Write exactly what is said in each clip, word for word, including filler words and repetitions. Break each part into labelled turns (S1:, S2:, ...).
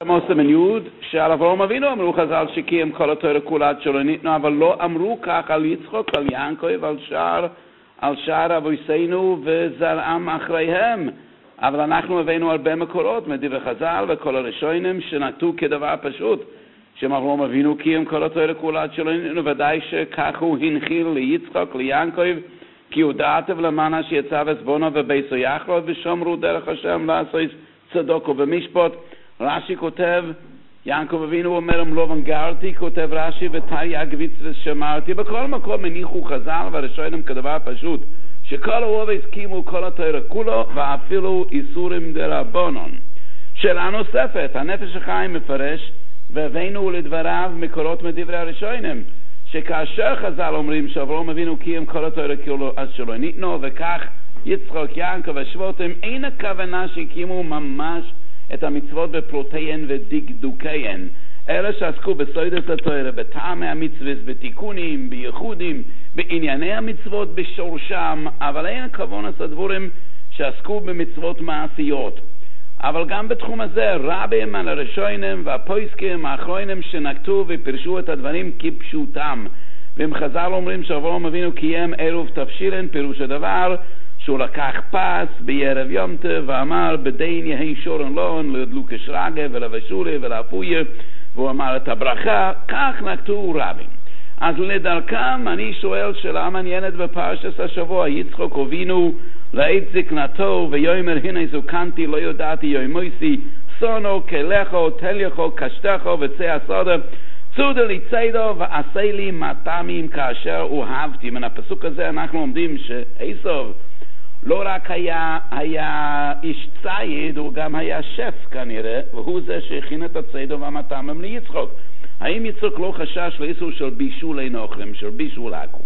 S1: מוסה מן יוד, שעל אברהם אבינו אמרו חז"ל שקיים כל התורה כולה עד שלא ניתנו, אבל לא אמרו כך על יצחק, על יעקב, על שאר, על שאר אבותינו וזרעם אחריהם. אבל אנחנו הבאנו הרבה מקורות מדברי חז"ל וכל הראשונים שנקטו כדבר פשוט, שאברהם אבינו קיים כל התורה כולה עד שלא ניתנו, ודאי שכך הוא הנחיל ליצחק, ליעקב, כי הודעתם למען שיצא וסבונו וביתו יחלו ושומרו דרך השם לעשות צדוק ובמשפט. רש"י כותב, יעקב אבינו אומר אם לא ונגרתי, כותב רש"י ותריה גביץ ושמרתי. בכל מקום הניחו חז"ל והראשונים כדבר פשוט, שכל האוהב הסכימו כל התורה כולו ואפילו איסורים דרבנן. שאלה נוספת, הנפש החיים מפרש והבאנו לדבריו מקורות מדברי הראשונים, שכאשר חז"ל אומרים שאברהם אבינו קיים כל התורה כולו עד שלא ניתנו, וכך יצחק, יעקב ושבטים, אין הכוונה שהקימו ממש את המצוות בפרוטיהן ודקדוקיהן, אלה שעסקו בסודות התורה, בטעמי המצוות, בתיקונים, בייחודים, בענייני המצוות בשורשם, אבל אין הכוונה הדברים שעסקו במצוות מעשיות. אבל גם בתחום הזה רבים על הראשונים והפוסקים האחרונים שנקטו ופרשו את הדברים כפשוטם. ואם חז"ל אומרים שאברהם אבינו קיים ערב תבשילן, פירוש הדבר שהוא לקח פס בערב יום טוב ואמר בדין יהי שורן לון לדלוק שרגה ולבשולי ולאפויה, והוא אמר את הברכה. כך נקטו רבים. אז לדרכם אני שואל שאלה מעניינת בפרשת השבוע. יצחק אבינו לעת זקנתו ויאמר הנה זקנתי לא ידעתי יומייסי שונו כלכו תליכו קשתכו וצא הסודה צודה לי צידו ועשה לי מטעמים כאשר אוהבתי. מן הפסוק הזה אנחנו עומדים שעשו לא רק היה, היה איש צייד, הוא גם היה שף כנראה, והוא זה שהכין את הצידו והמטעמים ליצחק. האם יצחק לא חשש לאיסור של בישולי נוכרים, של בישול עכו"ם?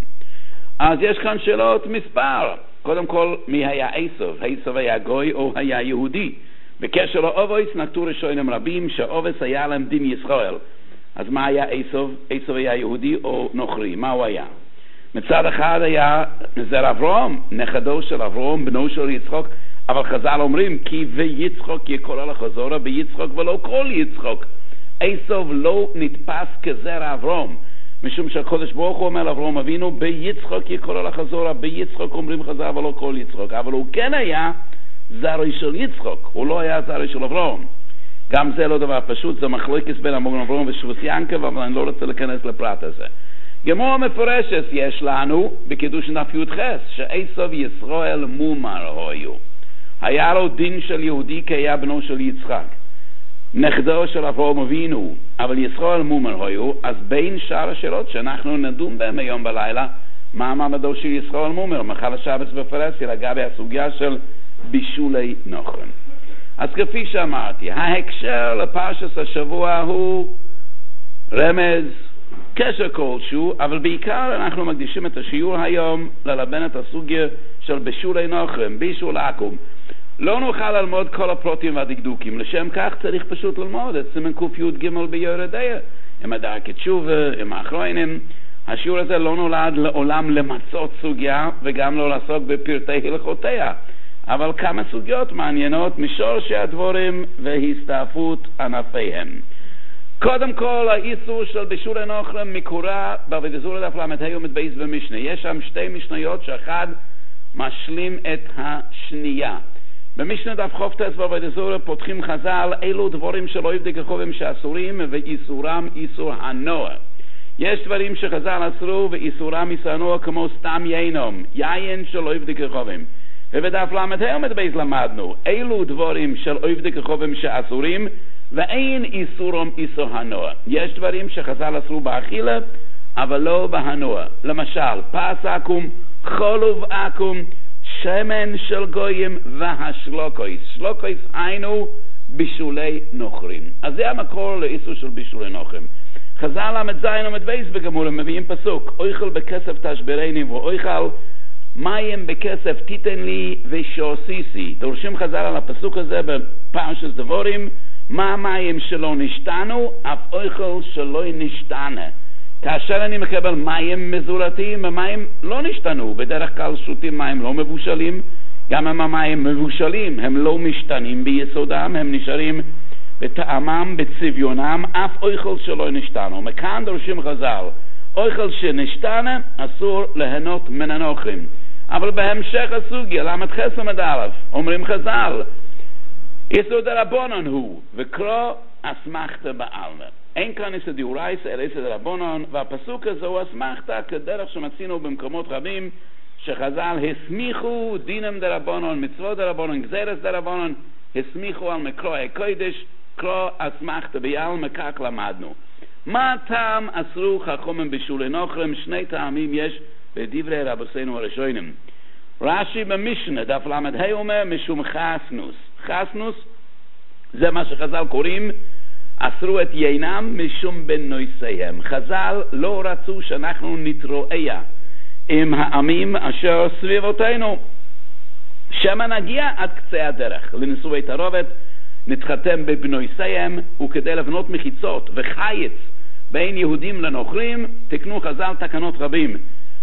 S1: אז יש כאן שאלות מספר. קודם כל, מי היה עשו? עשו היה גוי או היה יהודי? בקשר לאובויס נקטו ראשונים רבים שאובויס היה להם דין ישראל. אז מה היה עשו? עשו היה יהודי או נוכרי? מה הוא היה? מצד אחד היה זרע אברהם, נכדו של אברהם, בנו של יצחק, אבל חז"ל אומרים כי ויצחק יקרא לחזורה ביצחק ולא כל יצחק. עשו לא נתפס כזרע אברהם, משום שהקדוש ברוך הוא אומר לאברהם אבינו ביצחק יקרא לחזורה, ביצחק אומרים חז"ל ולא כל יצחק, אבל הוא כן היה זרע של יצחק, הוא לא היה זרע של אברהם. גם זה לא דבר פשוט, זה מחלוקת בין המגן אברהם ושבט יעקב, אבל אני לא רוצה להיכנס לפרט הזה. גמרא מפורשת יש לנו בקידוש דף י"ח שעשו ישראל מומר היו, היה לו דין של יהודי כי היה בנו של יצחק, נכדו של אברהם אבינו, אבל ישראל מומר היו. אז בין שאר השאלות שאנחנו נדון בהם היום בלילה, מה מעמדו של ישראל מומר מחל השבת בפרסיה לגבי הסוגיה של בישולי נוכרים. אז כפי שאמרתי, ההקשר לפרשת השבוע הוא רמז, קשר כלשהו, אבל בעיקר אנחנו מקדישים את השיעור היום ללבן את הסוגיה של בישולי נוכרים, בישול עכו"ם. לא נוכל ללמוד כל הפרוטים והדקדוקים, לשם כך צריך פשוט ללמוד את סימן ק"ג ביורדיה, עם הדרכת תשובה, עם האחרונים. השיעור הזה לא נולד לעולם למצות סוגיה וגם לא לעסוק בפרטי הלכותיה, אבל כמה סוגיות מעניינות משורשי הדבורים והסתעפות ענפיהם. קודם כל, האיסור של בישולי נוכרים מקורה בעבודת זורה דף ל"ה עמוד בייס במשנה. יש שם שתי משניות שאחד משלים את השנייה. במשנה דף חופטס בעבודת זורה פותחים חז"ל אילו דברים שלא יבדקו הם שאסורים ואיסורם איסור הנוע. יש דברים שחז"ל אסרו ואיסורם איסור הנוע כמו סתם יינום, יין שלא יבדקו הם. ובדף ל"ה עמוד בייס למדנו אילו דברים שלא יבדקו הם שאסורים ואין איסורם איסור הנוע. יש דברים שחז"ל אסרו באכילה אבל לא בהנוע. למשל פס עכו"ם, חולוב עכו"ם, שמן של גויים והשלוקויס. שלוקויס היינו בישולי נוכרים. אז זה המקור לאיסור של בישולי נוכרים. חז"ל ל"ז עמוד בייס בגמרא מביאים פסוק אוכל בכסף תשברני ואוכל מים בכסף תיתן לי ושעשיסי. דורשים חז"ל על הפסוק הזה בפרשת דבורים, מה המים שלא נשתנו אף אוכל שלא נשתנה. כאשר אני מקבל מים מזורתיים, המים לא נשתנו, בדרך כלל שותים מים לא מבושלים, גם אם המים מבושלים הם לא משתנים ביסודם, הם נשארים בטעמם, בצביונם, אף אוכל שלא נשתנו. מכאן דורשים חז"ל, אוכל שנשתנה אסור ליהנות מן הנוכרים. אבל בהמשך הסוגיה, למד חס עמוד א', אומרים חז"ל, איסור דרבנן הוא, וקרוא אסמכתא בעלמא. אין כאן איסור דאורייתא אלא איסור דרבנן, והפסוק הזה הוא אסמכתא כדרך שמצינו במקומות רבים, שחז"ל הסמיכו דינם דרבנן, מצוות דרבנן, גזירס דרבנן, הסמיכו על מקרא הקודש, קרוא אסמכתא בעלמא, כך למדנו. מה טעם אסרו חכמים בשולי נוכרים? שני טעמים יש בדברי רבותינו הראשונים. רש"י במשנה דף ל"ה אומר משום חסנוס. חסנוס זה מה שחז"ל קוראים אסרו את יינם משום בנויסיהם. חז"ל לא רצו שאנחנו נתרועע עם העמים אשר סביבותינו, שמה נגיע עד קצה הדרך לנישואי תערובת, נתחתן בבנויסיהם, וכדי לבנות מחיצות וחיץ בין יהודים לנוכרים תקנו חז"ל תקנות רבים,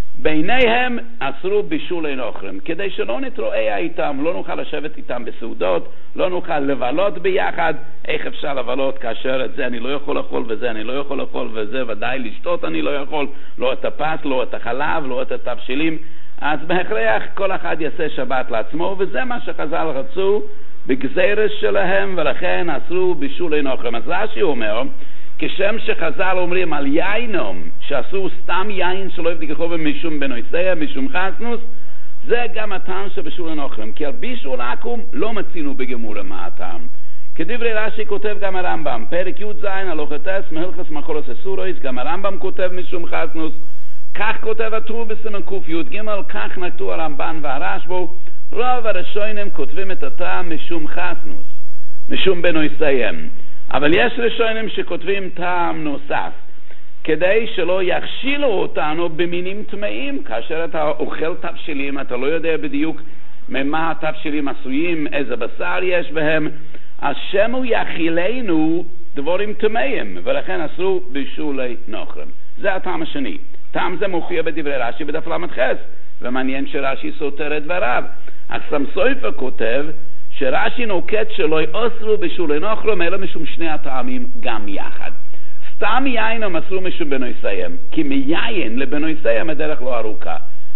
S1: ביניהם אסרו בישולי נוכרים, כדי שלא נתרועע איתם, לא נוכל לשבת איתם בסעודות, לא נוכל לבלות ביחד. איך אפשר לבלות כאשר את זה אני לא יכול לאכול וזה אני לא יכול לאכול וזה ודאי לשתות אני לא יכול, לא את הפס, לא את החלב, לא את התבשילים. אז בהכרח כל אחד יעשה שבת לעצמו, וזה מה שחז"ל רצו בגזירס שלהם, ולכן אסרו בישולי נוכרים. אז רש"י אומר, כשם שחז"ל אומרים על יינום שעשו סתם יין שלא יבדיקחו משום בנויסיה, משום חסנוס, זה גם הטעם שבשולי נוכרים, כי על בישול עכו"ם לא מצינו בגמורה מה הטעם. כדברי רש"י כותב גם הרמב"ם, פרק י"ז הלכה ט' מהלכות מחלות אסורות, גם הרמב"ם כותב משום חסנוס, כך כותב הטור בסימן קי"ג, כך נקטו הרמב"ן והרשב"א, רוב הראשונים כותבים את הטעם משום חסנוס, משום בנויסיה. אבל יש ראשונים שכותבים טעם נוסף, כדי שלא יכשילו אותנו במינים טמאים. כאשר אתה אוכל תבשילים, אתה לא יודע בדיוק ממה התבשילים עשויים, איזה בשר יש בהם, השם הוא יכילנו דבורים טמאים, ולכן אסרו בישולי נוכרים. זה הטעם השני. טעם זה מופיע בדברי רש"י בדף ל"ח, ומעניין שרש"י סותר את דבריו. החסם סופר כותב שרש"י נוקט שלא אסרו בישולי נוכרים אלא משום שני הטעמים גם יחד. סתם יין הם אסרו משום בנויסיים, כי מיין לבנויסיים הדרך לא ארוכה.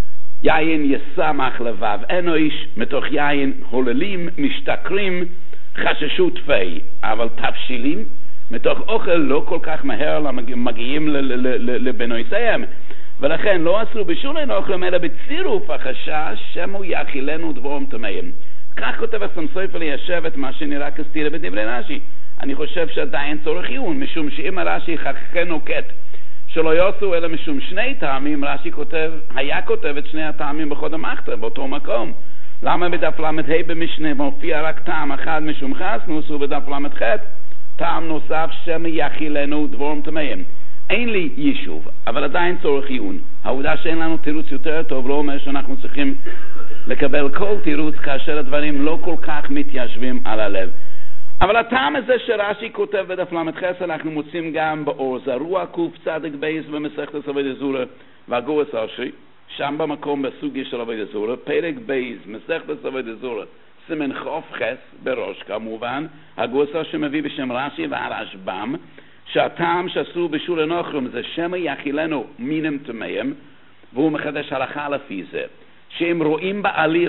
S1: יין יסמך לבב אנוש, מתוך יין הוללים, משתכרים, חששו תפי. אבל תבשילים מתוך אוכל לא כל כך מהר מגיעים לבנויסיים, ולכן לא אסרו בישולי נוכרים אלא בצירוף החשש שמו יאכילנו דבורים טמאים. כך כותב החסם סופר ליישב את מה שנראה כסתירה בדברי רש"י. אני חושב שעדיין צורך עיון, משום שאם הרש"י חכן נוקט שלא יעשו אלא משום שני טעמים, רש"י כותב, היה כותב את שני הטעמים בחוד המחתר באותו מקום. למה בדף ל"ה במשנה מופיע רק טעם אחד משום חסנוס, ובדף ל"ח טעם נוסף שמייחילנו דבורים טמאים? אין לי יישוב, אבל עדיין צורך עיון. העובדה שאין לנו תירוץ יותר טוב לא אומר שאנחנו צריכים לקבל כל תירוץ כאשר הדברים לא כל כך מתיישבים על הלב. אבל הטעם הזה שרש"י כותב בדף ל"ח אנחנו מוצאים גם באור זרוע קצ"ד בייס במסכת עבודת זורה והגורס הראשי, שם במקום בסוגיה של עבודת זורה, פרק בייס מסכת עבודת זורה סימן חוף חס בראש כמובן, הגורס הראשי מביא בשם רש"י והרשב"ם שהטעם שאסרו בישולי נוכרים זה שמא יאכילנו מינים טמאים, והוא מחדש הלכה לפי זה שאם רואים בעליל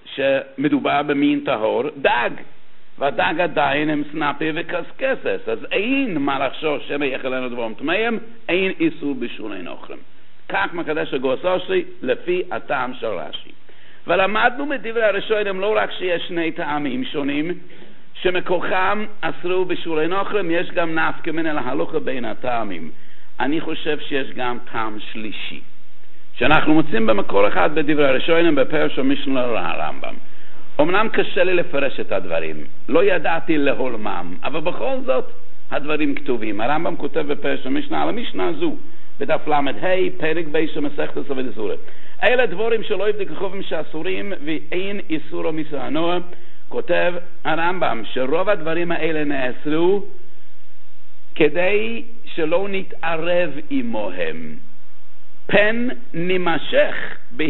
S1: שמדובר במין טהור, דג, והדג עדיין הם סנפי וקסקסס, אז אין מה לחשוש שמא יאכילנו דבורים טמאים, אין איסור בישולי נוכרים. כך מחדש הגורס הראשי לפי הטעם של רש"י. ולמדנו מדברי הראשונים לא רק שיש שני טעמים שונים שמכוחם אסרו בישולי נוכרים, יש גם נפקא מינה להלכה בין הטעמים. אני חושב שיש גם טעם שלישי שאנחנו מוצאים במקור אחד בדברי הראשונים בפרש המשנה לרמב"ם. אמנם קשה לי לפרש את הדברים, לא ידעתי להולמם, אבל בכל זאת הדברים כתובים. הרמב"ם כותב בפרש המשנה על המשנה הזו בדף ל"ה פרק בייס מסכת עבודת זורה, אלה דבורים שלא יבדקחו שאסורים ואין איסור מסענוע. כותב הרמב"ם שרוב הדברים האלה נאסרו כדי שלא נתערב עמוהם, פן נמשך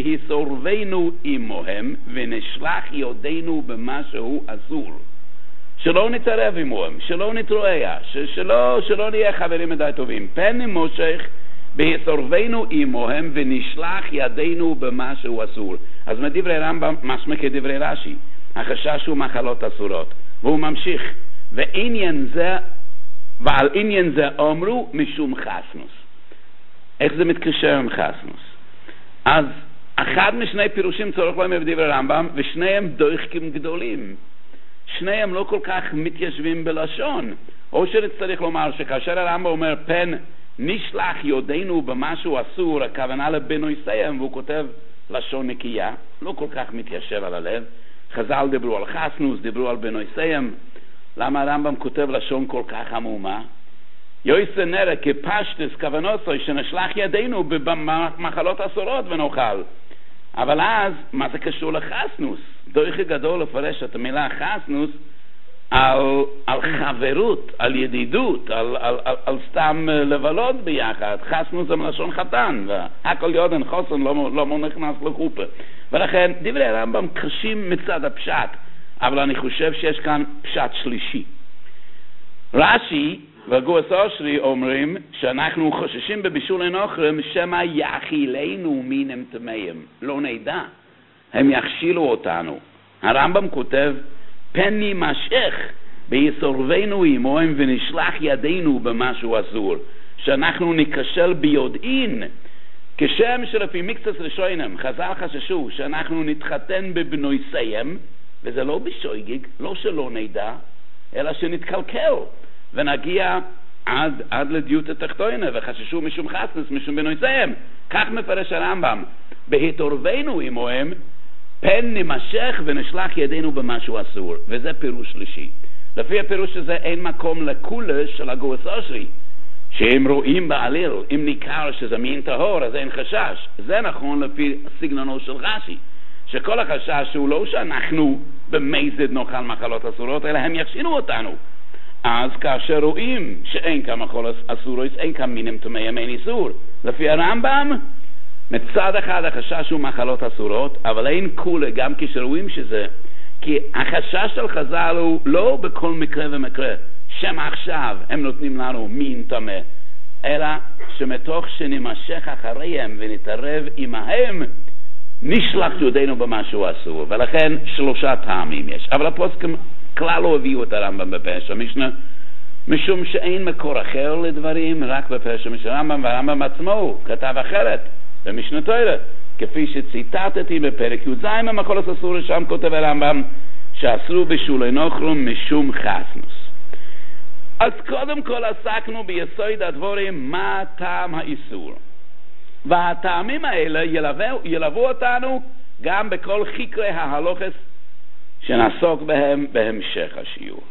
S1: בהיסורבנו עמוהם ונשלח יודינו במה שהוא אסור. שלא נתערב עמהם, שלא נתרועע, שלא, שלא נהיה חברים מדי טובים. פן נמשך בהסורבנו עמהם ונשלח ידינו במה שהוא אסור. אז מדברי רמב"ם משמע כדברי רש"י, החשש הוא מחלות אסורות. והוא ממשיך, ועניין זה, ועל עניין זה אמרו משום חסנוס. איך זה מתקשר עם חסנוס? אז אחד משני פירושים צורך להם בדברי רמב"ם, ושניהם דויחקים גדולים. שניהם לא כל כך מתיישבים בלשון. או שצריך לומר שכאשר הרמב"ם אומר פן נשלח ידינו במשהו אסור, הכוונה לבנויסיהם, והוא כותב לשון נקייה, לא כל כך מתיישב על הלב. חז"ל דיברו על חסנוס, דיברו על בנויסיהם. למה הרמב"ם כותב לשון כל כך עמומה? יויסה נראה כפשטס כוונוסוי שנשלח ידינו במחלות אסורות ונאכל. אבל אז, מה זה קשור לחסנוס? דויך גדול לפרש את המילה חסנוס על, על חברות, על ידידות, על, על, על, על סתם לבלות ביחד. חסנוס זה מלשון חתן, והכל יודן חוסן לא, לא נכנס לחופה. ולכן דברי הרמב"ם קשים מצד הפשט, אבל אני חושב שיש כאן פשט שלישי. רש"י וגוס אושרי אומרים שאנחנו חוששים בבישול הנוכרים שמא יאכילנו מינם טמאים. לא נדע, הם יכשילו אותנו. הרמב"ם כותב פן נמשך ביסורבנו עמהם ונשלח ידינו במשהו אסור, שאנחנו ניקשל ביודעין, כשם שלפי מקצת ראשונים חז"ל חששו שאנחנו נתחתן בבנויסיהם, וזה לא בשויגיג, לא שלא נדע, אלא שנתקלקל ונגיע עד, עד לדיוט התחתונה, וחששו משום חסנס, משום בנויסיהם. כך מפרש הרמב"ם, בהתערבנו עמהם פן נמשך ונשלח ידינו במשהו אסור, וזה פירוש שלישי. לפי הפירוש הזה אין מקום לכולה של הגוס אושרי, שהם רואים בעליל, אם ניכר שזה מין טהור אז אין חשש. זה נכון לפי סגנונו של רש"י, שכל החשש הוא לא שאנחנו במזד נאכל מחלות אסורות, אלא הם יכשילו אותנו. אז כאשר רואים שאין כאן מחלות אסורות, אין כאן מינים טמאים, אין איסור. לפי הרמב"ם, מצד אחד החשש הוא מחלות אסורות, אבל אין כולה גם כשרואים שזה, כי החשש של חז"ל הוא לא בכל מקרה ומקרה, שמה עכשיו הם נותנים לנו מין טמא, אלא שמתוך שנמשך אחריהם ונתערב עמהם, נשלח ידינו במשהו אסור. ולכן שלושה טעמים יש. אבל הפוסקים כלל לא הביאו את הרמב"ם בפרש המשנה, משום שאין מקור אחר לדברים, רק בפרש המשנה הרמב"ם, והרמב"ם עצמו כתב אחרת במשנה תורה, כפי שציטטתי בפרק י"ז במחלות אסורות, שם כותב הרמב"ם שאסרו בישול נוכרים משום חסנוס. אז קודם כל עסקנו ביסוד הדברים מה טעם האיסור, והטעמים האלה ילוו, ילוו אותנו גם בכל חיקרי ההלוכס שנעסוק בהם בהמשך השיעור.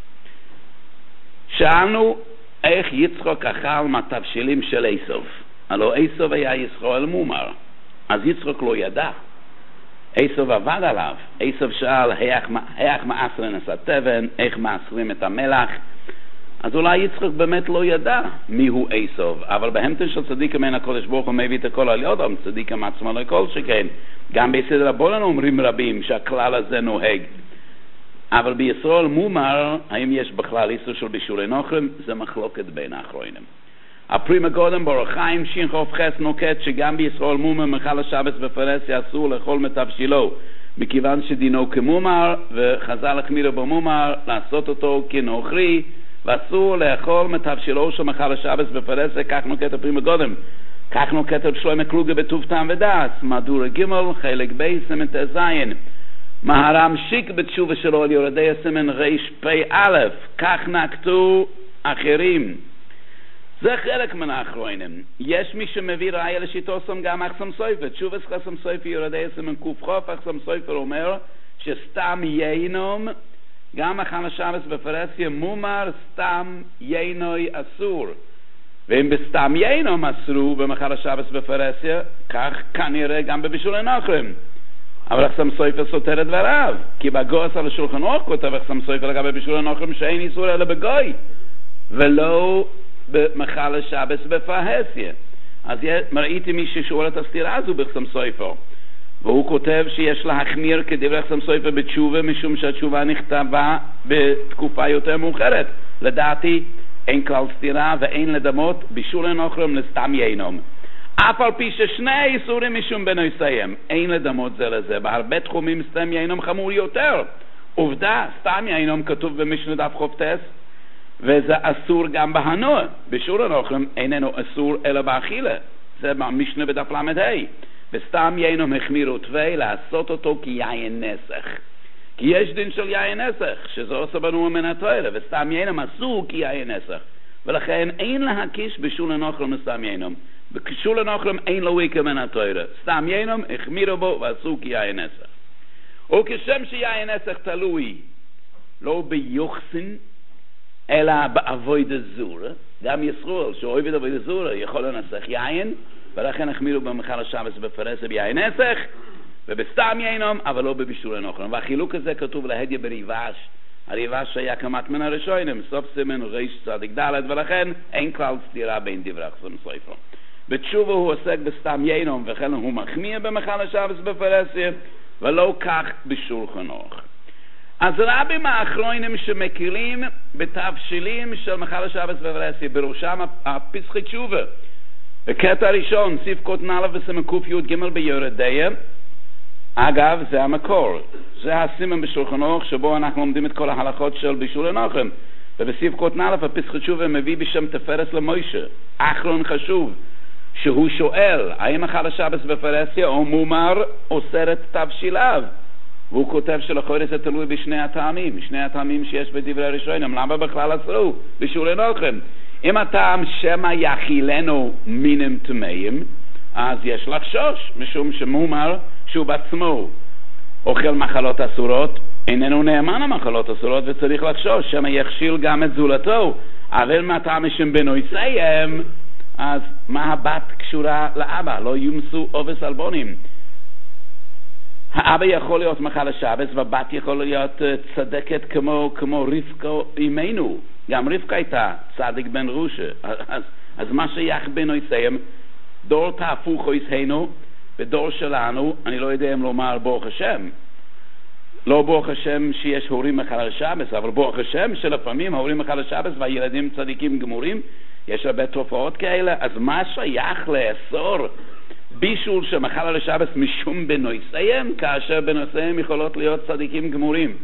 S1: שאלנו איך יצחק אכל מהתבשילים של עשו. הלא עשו היה ישראל מומר, אז יצחק לא ידע. עשו עבד עליו. עשו שאל איך מאסרין את התבן, איך מאסרים את המלח. אז אולי יצחק באמת לא ידע מיהו עשו, אבל בהמתן של צדיק מן הקודש ברוך הוא מביא את הכל על יודם, צדיק מעצמו לכל שכן. גם בסדר הבולן אומרים רבים שהכלל הזה נוהג. אבל בישראל מומר, האם יש בכלל איסור של בישול נוכרים? זה מחלוקת בין האחרונים. הפרימה גודם ברוך חיים שינכוף חס נוקט שגם בישראל מומר מחל השבס בפרסיה אסור לאכול מתבשילו, מכיוון שדינו כמומר, וחז"ל החמירו במומר לעשות אותו כנוכרי, ואסור לאכול מתבשילו של מחל השבס בפרסיה. כך נוקט הפרימה גודם. כך נוקט רב שלמה קלוגה בטוב טעם ודס, מהדורה ג' חלק ב' סימן תזין. מהר"ם שיק בתשובה שלו על יורדי הסימן ריש פי א', כך נקטו אחרים. זה חלק מן האחרונים. יש מי שמביא ראיה לשיטוסם גם אחסם סופר. תשובה חסם סופר יורדי הסימן קופחוף, אחסם סופר אומר שסתם ינום, גם אכל השבס בפרסיה מומר, סתם ינוי אסור. ואם בסתם ינום אסרו במחל השבס בפרסיה, כך כנראה גם בבישול נוכרים. אבל אחסם סופר סותר את דבריו, כי בגוס על השולחן אורך כותב אחסם סופר לגבי בישול נוכרים שאין איסור אלא בגוי, ולא במחל השבס בפרסיה. אז ראיתי מי ששאול את הסתירה הזו באחסם סופר. והוא כותב שיש להחמיר כדברי חסם סופר בתשובה, משום שהתשובה נכתבה בתקופה יותר מאוחרת. לדעתי אין כלל סתירה ואין לדמות בישול הנוכרם לסתם ינום. אף על פי ששני איסורים משום בנויסיים, אין לדמות זה לזה. בהרבה תחומים סתם ינום חמור יותר. עובדה, סתם ינום כתוב במשנה דף חופטס, וזה אסור גם בהנוע. בישול הנוכרם איננו אסור אלא באכילה. זה במשנה בדף למד ה'. וסתם ינום החמירו תווי לעשות אותו כיין נסך. כי יש דין של יין נסך, שזה עושה בנו מן התואלה, וסתם ינום אסור כיין נסך. ולכן אין להקיש בישול הנוכרם לסתם ינום. בקישול הנוכרם אין לו ויקה מן התואלה. סתם ינום החמירו בו ואסור כיין נסך. וכשם שיין נסך תלוי, לא ביוחסין, אלא באבוי דזורה, גם ישרול, שאוהב את אבוי דזורה, יכול לנסך יין, ולכן החמירו במחל השבס בפרסה ביין נסך, ובסתם ינום, אבל לא בבישול הנוכרם. והחילוק הזה כתוב להדיה בריבש. הריבש היה כמת מן הראשונים, סוף סימן ריש צדיק ד', ולכן אין כלל סתירה בין דברי חסם סופר. בתשובה הוא עוסק בסתם ינום, וכן הוא מחמיר במחל השבס בפרסה, ולא כך בשולחן אורך. אז רבים האחרונים שמכירים בתבשילים של מחל השבס בפרסה, בראשם הפסחי תשובה. בקטע הראשון, סיף קוטן א' וסימן קוף י' ג' ביורדיה. אגב, זה המקור. זה הסימן בשולחן אורך שבו אנחנו לומדים את כל ההלכות של בישול הנוכרם. ובסיף קוטן א' הפסחי תשובה מביא בשם תפרס למוישה. אחרון חשוב, שהוא שואל, האם מחל השבס בפרסיה או מומר אוסר את תבשיליו? והוא כותב שלכאורה זה תלוי בשני הטעמים, שני הטעמים שיש בדברי הראשונים. למה בכלל אסרו בישול הנוכרם? אם הטעם שמא יאכילנו מינים טמאים, אז יש לחשוש, משום שמומר שהוא בעצמו אוכל מחלות אסורות, איננו נאמן למחלות אסורות, וצריך לחשוש שמא יכשיל גם את זולתו. אבל מה טעם משם בנויסיים, אז מה הבת קשורה לאבא? לא יומסו אובס אלבונים. האבא יכול להיות מחל השבס, והבת יכול להיות צדקת כמו, כמו רבקה אימנו. גם רבקה הייתה צדיק בן רושה. אז, אז מה שייך בנויסיים, דור תהפוכו ישהנו, בדור שלנו, אני לא יודע אם לומר ברוך השם. לא ברוך השם שיש הורים מחל השבס, אבל ברוך השם שלפעמים ההורים מחל השבס והילדים צדיקים גמורים, יש הרבה תופעות כאלה. אז מה שייך לאסור בישול שמחל השבס משום בנויסיים, כאשר בנויסיים יכולות להיות צדיקים גמורים?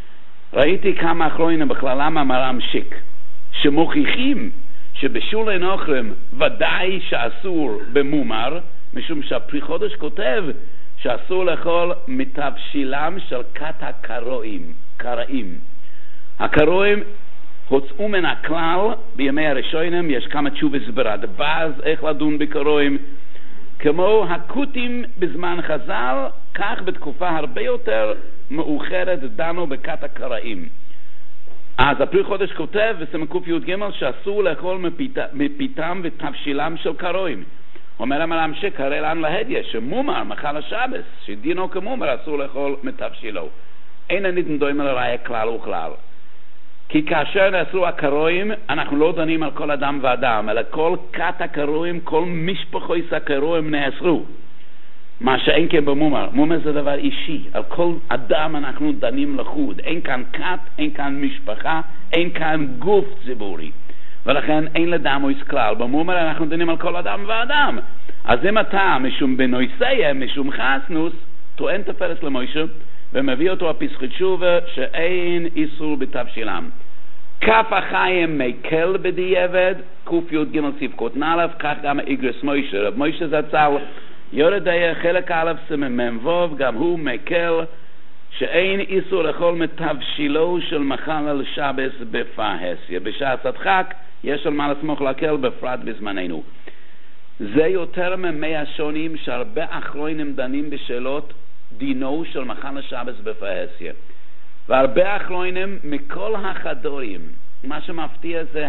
S1: ראיתי כמה אחרונים בכללם המרם שיק, שמוכיחים שבשול הנוכרם ודאי שאסור במומר, משום שהפרי חודש כותב שאסור לאכול מתבשילם של כת הקרואים, קראים. הקרואים הוצאו מן הכלל בימי הראשונים, יש כמה תשובות ברדב"ז איך לדון בקרואים, כמו הקותים בזמן חז"ל, כך בתקופה הרבה יותר מאוחרת דנו בכת הקראים. אז הפרי חודש כותב בסימן קוף י' ג' שאסור לאכול מפיתם ותבשילם של קרואים. אומר המרם שיק, הרי לנו להדיה שמומר מחל השבס, שדינו כמומר אסור לאכול מתבשילו. אין הניתן דוים על הראיה כלל וכלל. כי כאשר נאסרו הקרואים, אנחנו לא דנים על כל אדם ואדם, אלא כל כת הקרואים, כל משפחויס הקרואים נאסרו. מה שאין כן במומר. מומר זה דבר אישי. על כל אדם אנחנו דנים לחוד. אין כאן כת, אין כאן משפחה, אין כאן גוף ציבורי. ולכן אין לדמויס כלל. במומר אנחנו דנים על כל אדם ואדם. אז אם אתה משום בנויסיה, משום חסנוס, טוען תפרס למוישה, ומביא אותו הפסחי תשובה שאין איסור בתבשילם. כף החיים מקל בדיעבד, קוף י' ג' סיף קוטן א', כך גם איגרס מוישה. רב מוישה זצ"ל יורדיה חלק א' סימן ו', גם הוא מקל שאין איסור לאכול מתבשילו של מחל השבס בפרהסיה. בשעת הדחק יש על מה לסמוך להקל, בפרט בזמננו. זה יותר ממאה שונים שהרבה אחרונים דנים בשאלות דינו של מחל השבס בפרהסיה. והרבה אחרונים מכל החדורים, מה שמפתיע זה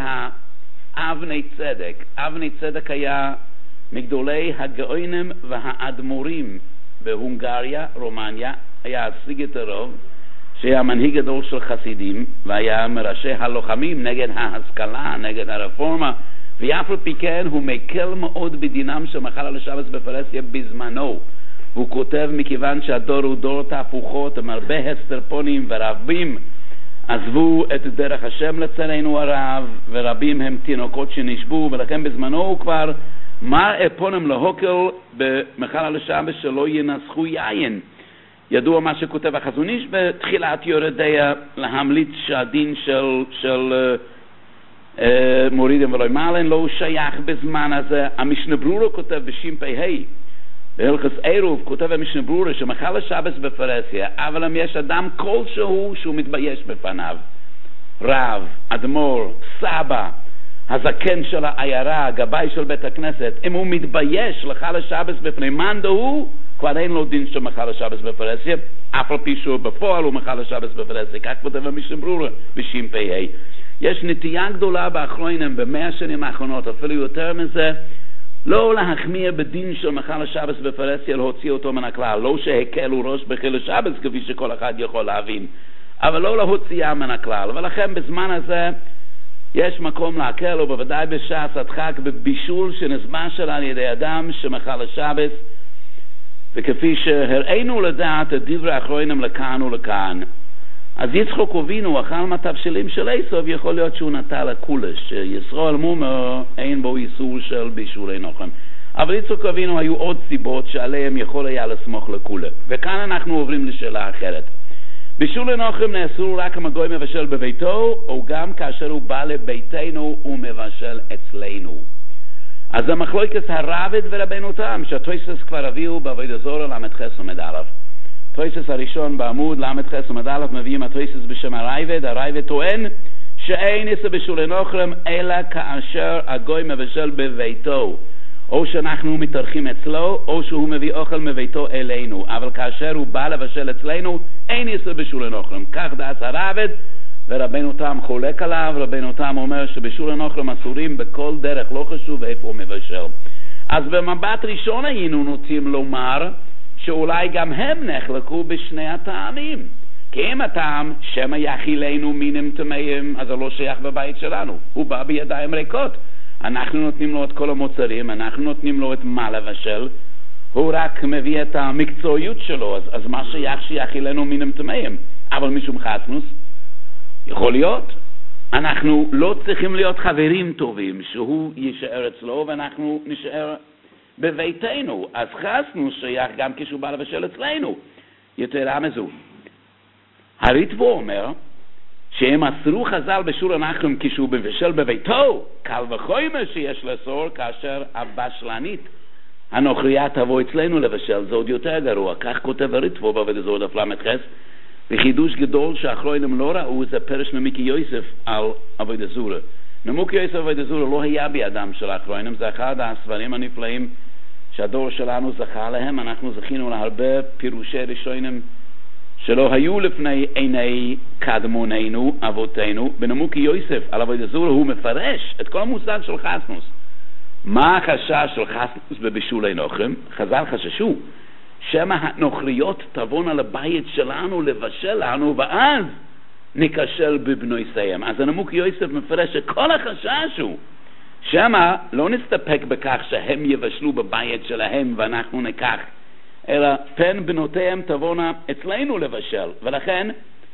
S1: האבני צדק. אבני צדק היה מגדולי הגאונים והאדמו"רים בהונגריה, רומניה, היה הסיגט הרוב, שהיה מנהיג גדול של חסידים, והיה מראשי הלוחמים נגד ההשכלה, נגד הרפורמה, ואף על פי כן הוא מקל מאוד בדינם של מחל השבס בפרהסיה בזמנו. והוא כותב מכיוון שהדור הוא דור תהפוכות, עם הרבה הסתרפונים ורבים עזבו את דרך השם לצערנו הרב, ורבים הם תינוקות שנשבו, ולכן בזמנו הוא כבר מר אפונם להוקל במחלל השבת שלא ינסחו יין. ידוע מה שכותב החזון איש בתחילת יורדיה, להמליץ שהדין של, של uh, מורידים ולא מעלן לא שייך בזמן הזה. המשנה ברורה כותב בשמפי ה' בהלכס עירוב, כותב המשנה ברורה שמחלל השבת בפרהסיה, אבל אם יש אדם כלשהו שהוא מתבייש בפניו, רב, אדמו"ר, סבא, הזקן של העיירה, הגבאי של בית הכנסת, אם הוא מתבייש לחלל השבת בפני מאן דהוא, כבר אין לו דין של מחלל השבת בפרהסיה, אף על פי שהוא בפועל הוא מחלל השבת בפרהסיה. כך כותב המשנה ברורה בשמפי ה'. יש נטייה גדולה באחרונים, במאה השנים האחרונות, אפילו יותר מזה, לא להחמיר בדין של מחלל השבת בפרהסיה, להוציא אותו מן הכלל. לא שהקלו ראש בחיל השבת כפי שכל אחד יכול להבין, אבל לא להוציאה מן הכלל. ולכן בזמן הזה יש מקום להקל, ובוודאי בשעת הדחק, בבישול שנזבשל על ידי אדם שמחלל השבת, וכפי שהראינו לדעת את דברי האחרונים לכאן ולכאן. אז יצחק אבינו אכל מהתבשילים של עשו, יכול להיות שהוא נטל הקולש, שישראל מומר אין בו איסור של בישולי נוחם. אבל יצחק אבינו היו עוד סיבות שעליהם יכול היה לסמוך לקולה. וכאן אנחנו עוברים לשאלה אחרת. בישולי נוחם נאסור רק אם הגוי מבשל בביתו, או גם כאשר הוא בא לביתנו ומבשל אצלנו. אז המחלוקת הרבד ורבנו תם, שהתוספות כבר הביאו בעבודת זרה למד חס ומד א'. התוספות הראשון בעמוד למד חס ומד א' מביאים התוספות בשם הרבד. הרבד טוען שאין איסור בישולי נוחם אלא כאשר הגוי מבשל בביתו, או שאנחנו מתארחים אצלו, או שהוא מביא אוכל מביתו אלינו. אבל כאשר הוא בא לבשל אצלנו, אין איסור בישולי נוחם. כך דעת הרבד, ורבנו תם חולק עליו. רבנו תם אומר שבישולי נוחם אסורים בכל דרך, לא חשוב איפה הוא מבשל. אז במבט ראשון היינו נוטים לומר שאולי גם הם נחלקו בשני הטעמים. כי אם הטעם שמא יאכילנו מינים טמאים, אז זה לא שייך בבית שלנו, הוא בא בידיים ריקות. אנחנו נותנים לו את כל המוצרים, אנחנו נותנים לו את מה לבשל, הוא רק מביא את המקצועיות שלו, אז, אז מה שייך שיאכילנו מינים טמאים. אבל משום חסנוס, יכול להיות, אנחנו לא צריכים להיות חברים טובים, שהוא יישאר אצלו ואנחנו נשאר בביתנו. אז חסנוס שייך גם כשהוא בא לבשל אצלנו. יתרה מזו, הריטב"א אומר שהם אסרו חז"ל בישולי נוחם כשהוא מבשל בביתו, קל וחומר שיש לאסור כאשר הבשלנית הנוכריה תבוא אצלנו לבשל, זה עוד יותר גרוע. כך כותב הריטב"א בעבודת זרה דף למד חס. וחידוש גדול שהאחרונים לא ראו, זה פרש נמוקי יוסף על עבודת זרה. נמוקי יוסף עבודת זרה לא היה בידם של האחרונים, זה אחד הספרים הנפלאים שהדור שלנו זכה להם. אנחנו זכינו להרבה פירושי ראשונים שלא היו לפני עיני קדמוננו, אבותינו. בנמוקי יוסף על עבודת זרה הוא מפרש את כל המושג של חסנוס. מה החשש של חסנוס בבישולי נוחם? חז"ל חששו שמא הנוכריות תבואנה לבית שלנו לבשל לנו, ואז נקשל בבנויסיהם. אז הנמוקי יוסף מפרש שכל החשש הוא שמא לא נסתפק בכך שהם יבשלו בבית שלהם ואנחנו ניקח, אלא פן בנותיהם תבואנה אצלנו לבשל. ולכן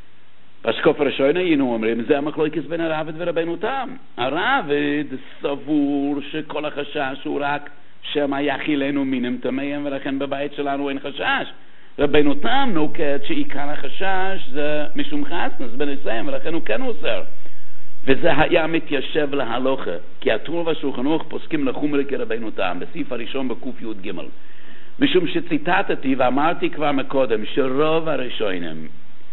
S1: בשקוף הראשון היינו אומרים, זה המחלוקת בין הרבד ורבנו תם. הרבד סבור שכל החשש הוא רק שמא יאכילנו מינים טמאים, ולכן בבית שלנו אין חשש. רבנו תם נוקט שעיקר החשש זה משום חסנוס בנויסיהם, ולכן הוא כן אוסר. וזה היה מתיישב להלוכה, כי הטור והשולחן ערוך פוסקים לחומרה כרבנו תם, בסעיף הראשון בקוף י' ג'. משום שציטטתי ואמרתי כבר מקודם שרוב הראשונים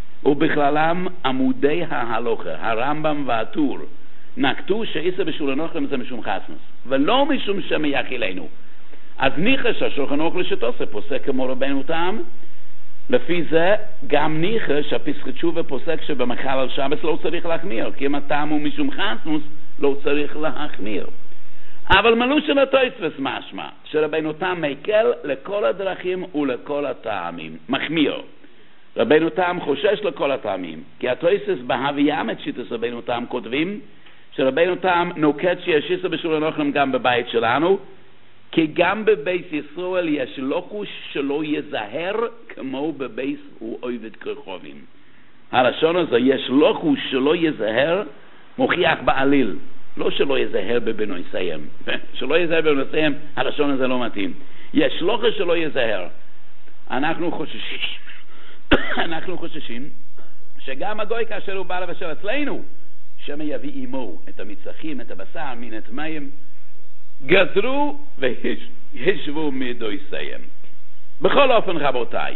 S1: ובכללם עמודי ההלוכה, הרמב"ם והטור, נקטו שאיסור בישולי נוחם זה משום חסנוס, ולא משום שמא יאכילנו. אז ניחא שהשולחן ערוך לשיטוסי פוסק כמו רבנו תם, לפי זה גם ניחא שהפסחי תשובה פוסק שבמחלל שבת לא צריך להחמיר, כי אם הטעם הוא משום חסנוס לא צריך להחמיר. אבל מלוא של התוספות משמע שרבנו תם מקל לכל הדרכים ולכל הטעמים, מחמיר. רבנו תם חושש לכל הטעמים, כי התוספות בהוויים את שיטת רבנו תם כותבים שרבנו תם נוקט שיש איסור בישולי נוחם גם בבית שלנו, כי גם בבייס ישראל יש לוחוש שלא יזהר כמו בבייס הוא עובד כרחובים. הלשון הזה, יש לוחוש שלא יזהר, מוכיח בעליל. לא שלא יזהר בבנויסיים. שלא יזהר בבנויסיים, הלשון הזה לא מתאים. יש לוחוש שלא יזהר. אנחנו חוששים, אנחנו חוששים, שגם הגוי כאשר הוא בא לבשל אצלנו, שמא יביא עמו את המצחים, את הבשר, מן את מים, גזרו והשבו מדויסיים. בכל אופן רבותיי,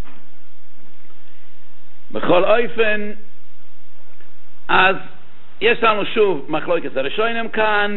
S1: בכל אופן, אז יש לנו שוב מחלוקת הראשונים כאן,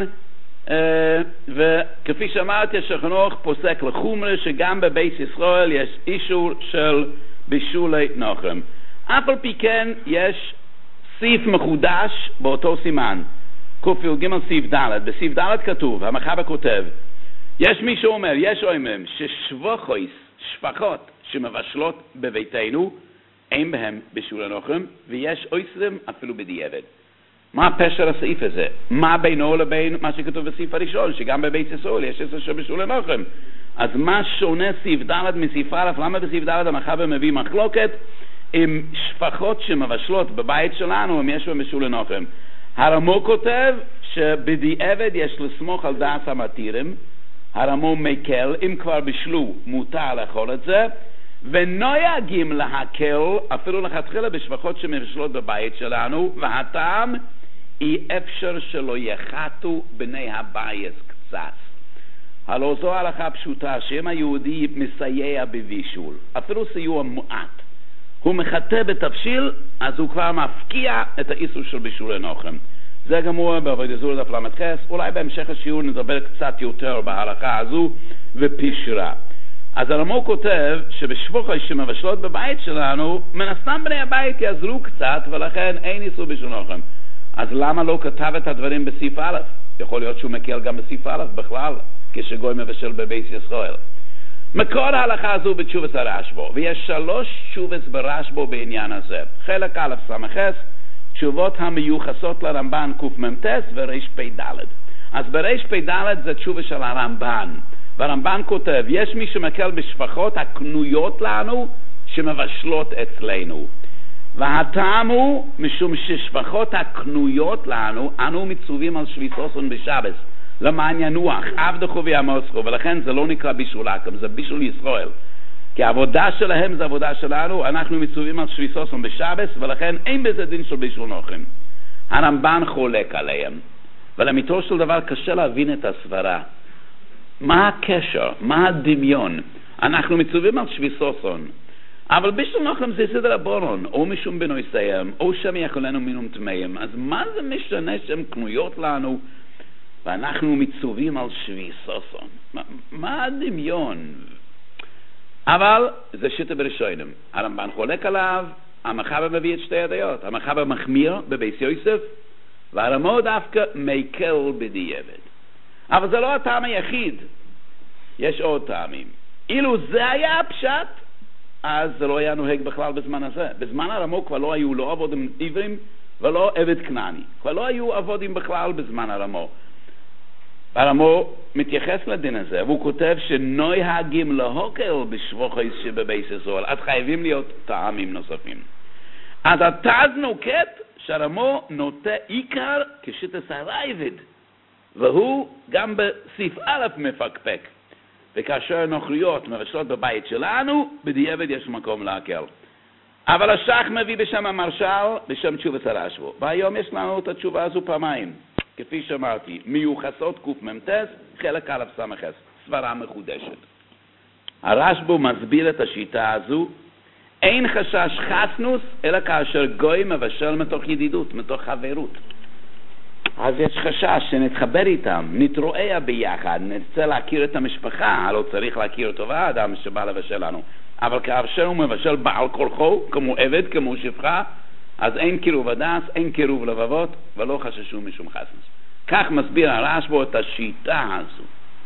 S1: וכפי שאמרתי, שחנוך פוסק לחומרה שגם בבית ישראל יש אישור של בישולי נוחם. אף על פי כן יש סעיף מחודש באותו סימן, ק"ג סעיף ד'. בסעיף ד' כתוב, המחבר כותב, יש מי שאומר, יש אומרים ששבוכויס, שפחות שמבשלות בביתנו, אין בהם בישולי נוחם, ויש אויסרים אפילו בדיעבד. מה פשר הסעיף הזה? מה בינו לבין מה שכתוב בסעיף הראשון, שגם בבית ישראל יש עשר שבישולי נוחם? אז מה שונה סעיף ד' מסעיף א'? למה בסעיף ד' המחבר מביא מחלוקת עם שפחות שמבשלות בבית שלנו, אם יש בהם בישולי נוחם? הרמו כותב שבדיעבד יש לסמוך על דעת המתירים, הרמו מקל, אם כבר בשלו מותר לאכול את זה, ונויגים להקל אפילו לכתחילה בשפחות שמבשלות בבית שלנו, והטעם אי אפשר שלא יחתו בני הבית קצת. הלא זו הלכה פשוטה, שאם היהודי מסייע בבישול, אפילו סיוע מועט, הוא מחטא בתבשיל, אז הוא כבר מפקיע את האיסור של בישולי נוחם. זה גמור בעבודת זור דף למד חס. אולי בהמשך השיעור נדבר קצת יותר בהלכה הזו ופישרה. אז הרמו כותב שבשבוכי שמבשלות בבית שלנו, מן הסתם בני הבית יעזרו קצת, ולכן אין איסור בישולי נוחם. אז למה לא כתב את הדברים בסעיף א'? יכול להיות שהוא מקל גם בסעיף א' בכלל, כשגוי מבשל בבית ישראל. מקור ההלכה הזו בתשובס הרשב"א, ויש שלוש תשובס ברשב"א בעניין הזה. חלק א' סמ"ס, תשובות המיוחסות לרמב"ן קמ"ט ורפ"ד. אז ברפ"ד זה תשובה של הרמב"ן, והרמב"ן כותב, יש מי שמקל בשפחות הקנויות לנו שמבשלות אצלנו. והטעם הוא משום ששפחות הקנויות לנו, אנו מצווים על שביתוסון בשבס, למען ינוח, עבדכו ויעמוסכו, ולכן זה לא נקרא בישול עקם, זה בישול ישראל. כי העבודה שלהם זה עבודה שלנו, אנחנו מצווים על שביתוסון בשבס, ולכן אין בזה דין של בישול נוחם. הרמב"ן חולק עליהם, ולאמיתו של דבר קשה להבין את הסברה. מה הקשר? מה הדמיון? אנחנו מצווים על שביתוסון, אבל בישול נוחם זה סדר הבורון, או משום בנויסיים, או שם יכולנו מינום טמאים. אז מה זה משנה שהם קנויות לנו, ואנחנו מצווים על שביתוסון? מה, מה הדמיון? אבל זה שיטה בראשונים. הרמב"ן חולק עליו, המחבר מביא את שתי הדעות. המחבר מחמיר בבית יוסף, והרמו דווקא מקל בדיעבד. אבל זה לא הטעם היחיד. יש עוד טעמים. אילו זה היה הפשט, אז זה לא היה נוהג בכלל בזמן הזה. בזמן הרמו כבר לא היו לא עבודים עברים ולא עבד כנעני. כבר לא היו עבודים בכלל בזמן הרמו. הרמו מתייחס לדין הזה, והוא כותב שנוהגים להוקל בשבוכי שבבית ישראל, אז חייבים להיות טעמים נוספים. אז התז נוקט שהרמו נוטה עיקר כשיטת הרייבד, והוא גם בסעיף א' מפקפק. וכאשר נוכריות מבשלות בבית שלנו, בדיעבד יש מקום להקל. אבל השח מביא בשם המרשל, בשם תשובת הרשב"א. והיום יש לנו את התשובה הזו פעמיים. כפי שאמרתי, מיוחסות קמ"ט, חלק א' סמ"ס, סברה מחודשת. הרשב"א מסביר את השיטה הזו, אין חשש חסנוס, אלא כאשר גוי מבשל מתוך ידידות, מתוך חברות. אז יש חשש שנתחבר איתם, נתרועע ביחד, נרצה להכיר את המשפחה, לא צריך להכיר טוב האדם שבא לבשל לנו. אבל כאשר הוא מבשל בעל כורחו, כמו עבד, כמו שפחה, אז אין קירוב הדס, אין קירוב לבבות, ולא חששו משום חסנוס. כך מסביר הרשב"א את השיטה הזו.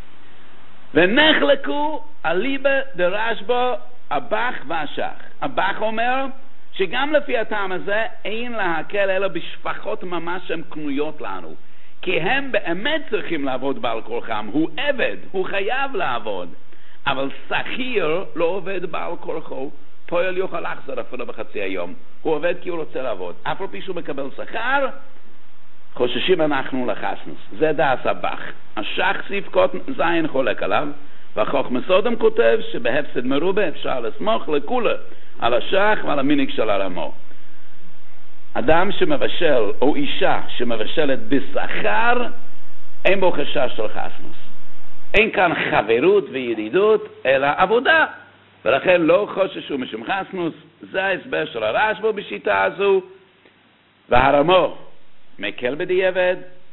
S1: ונחלקו אליבא דרשב"א הבח והשח. הבח אומר שגם לפי הטעם הזה אין להקל אלא בשפחות ממש שהן קנויות לנו. כי הם באמת צריכים לעבוד בעל כורחם. הוא עבד, הוא חייב לעבוד. אבל שכיר לא עובד בעל כורחו, פועל יוכל לחזור אפילו בחצי היום. הוא עובד כי הוא רוצה לעבוד. אף על פי שהוא מקבל שכר, חוששים אנחנו לחסנוס. זה דעת הבח. השח ספקות זין חולק עליו, והחוכמה סודם כותב שבהפסד מרובה אפשר לסמוך לכולה על השח ועל המיניק של הרמו. אדם שמבשל או אישה שמבשלת בשכר, אין בו חשש של חסנוס. אין כאן חברות וידידות, אלא עבודה. ולכן לא חוששו משום חסנוס. זה ההסבר של הרשב"א בשיטה הזו. והרמו מקל בדיעבד,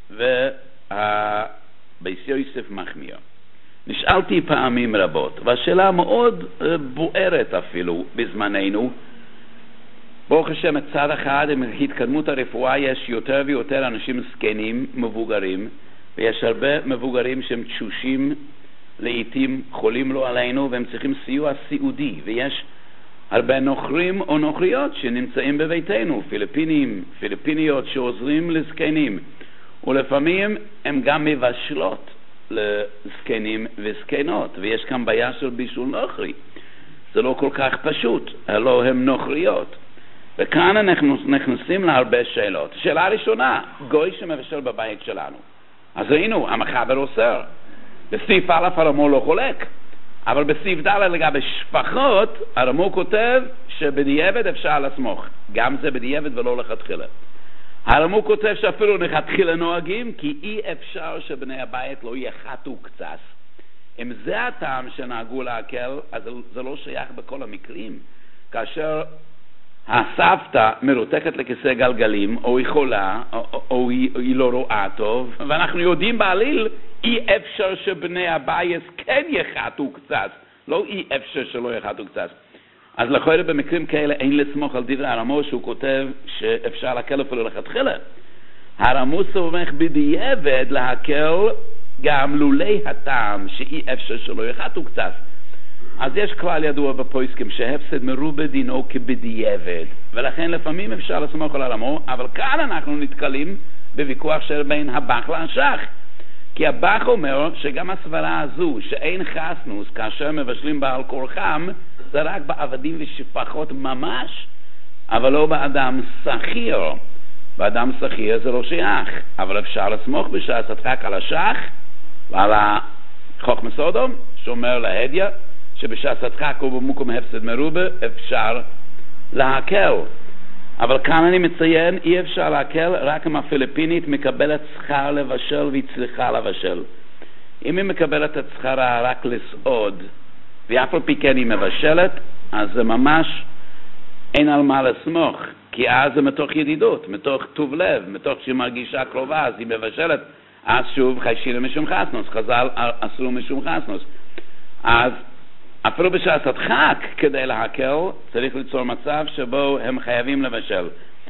S1: ובייס יוסף מחמיר. נשאלתי פעמים רבות, והשאלה מאוד בוערת אפילו בזמננו. ברוך השם, מצד אחד, עם התקדמות הרפואה יש יותר ויותר אנשים זקנים, מבוגרים, ויש הרבה מבוגרים שהם תשושים, לעתים חולים לו עלינו, והם צריכים סיוע סיעודי, ויש הרבה נוכרים או נוכריות שנמצאים בביתנו, פיליפינים, פיליפיניות שעוזרים לזקנים, ולפעמים הם גם מבשלות לזקנים וזקנות, ויש כאן בעיה של בישול נוכרי. זה לא כל כך פשוט, הלא הם נוכריות. וכאן אנחנו נכנסים להרבה שאלות. שאלה ראשונה, גוי שמבשל בבית שלנו. אז ראינו, המחבר אוסר. בסעיף א' הרמו לא חולק, אבל בסעיף ד' לגבי שפחות, הרמו כותב שבדיעבד אפשר לסמוך. גם זה בדיעבד ולא לכתחילה. הרמו כותב שאפילו לכתחילה נוהגים, כי אי אפשר שבני הבית לא יחתו קצת. אם זה הטעם שנהגו להקל, אז זה לא שייך בכל המקרים. כאשר הסבתא מרותקת לכיסא גלגלים, או היא חולה, או, או, או היא, היא לא רואה טוב, ואנחנו יודעים בעליל, אי אפשר שבני הבית כן יחתו קצת, לא אי אפשר שלא יחתו קצת. אז לכאורה במקרים כאלה אין לסמוך על דברי הרמו שהוא כותב שאפשר להקל אפילו לכתחילה. הרמו סומך בדיעבד להקל גם לולי הטעם שאי אפשר שלא יחתו קצת. אז יש כלל ידוע בפויסקים שהפסד מרובה דינו כבדיעבד, ולכן לפעמים אפשר לסמוך על הרמו, אבל כאן אנחנו נתקלים בוויכוח של בין הבח להשך. כי הבח אומר שגם הסברה הזו שאין חסנוס כאשר מבשלים בעל כורחם, זה רק בעבדים ושפחות ממש, אבל לא באדם שכיר. באדם שכיר זה לא שייך, אבל אפשר לסמוך בשעת הדחק על השח ועל החוכמה סודום, שאומר להדיה, שבשעת הדחק ובמוקום הפסד מרובה אפשר להקל. אבל כאן אני מציין, אי אפשר להקל רק אם הפיליפינית מקבלת שכר לבשל והיא צריכה לבשל. אם היא מקבלת את שכרה רק לסעוד, ואף על פי כן היא מבשלת, אז זה ממש אין על מה לסמוך, כי אז זה מתוך ידידות, מתוך טוב לב, מתוך שהיא מרגישה קרובה, אז היא מבשלת, אז שוב חיישילה משום חסנוס, חז"ל אסרו משום חסנוס. אז אפילו בשעת הדחק כדי להקל, צריך ליצור מצב שבו הם חייבים לבשל.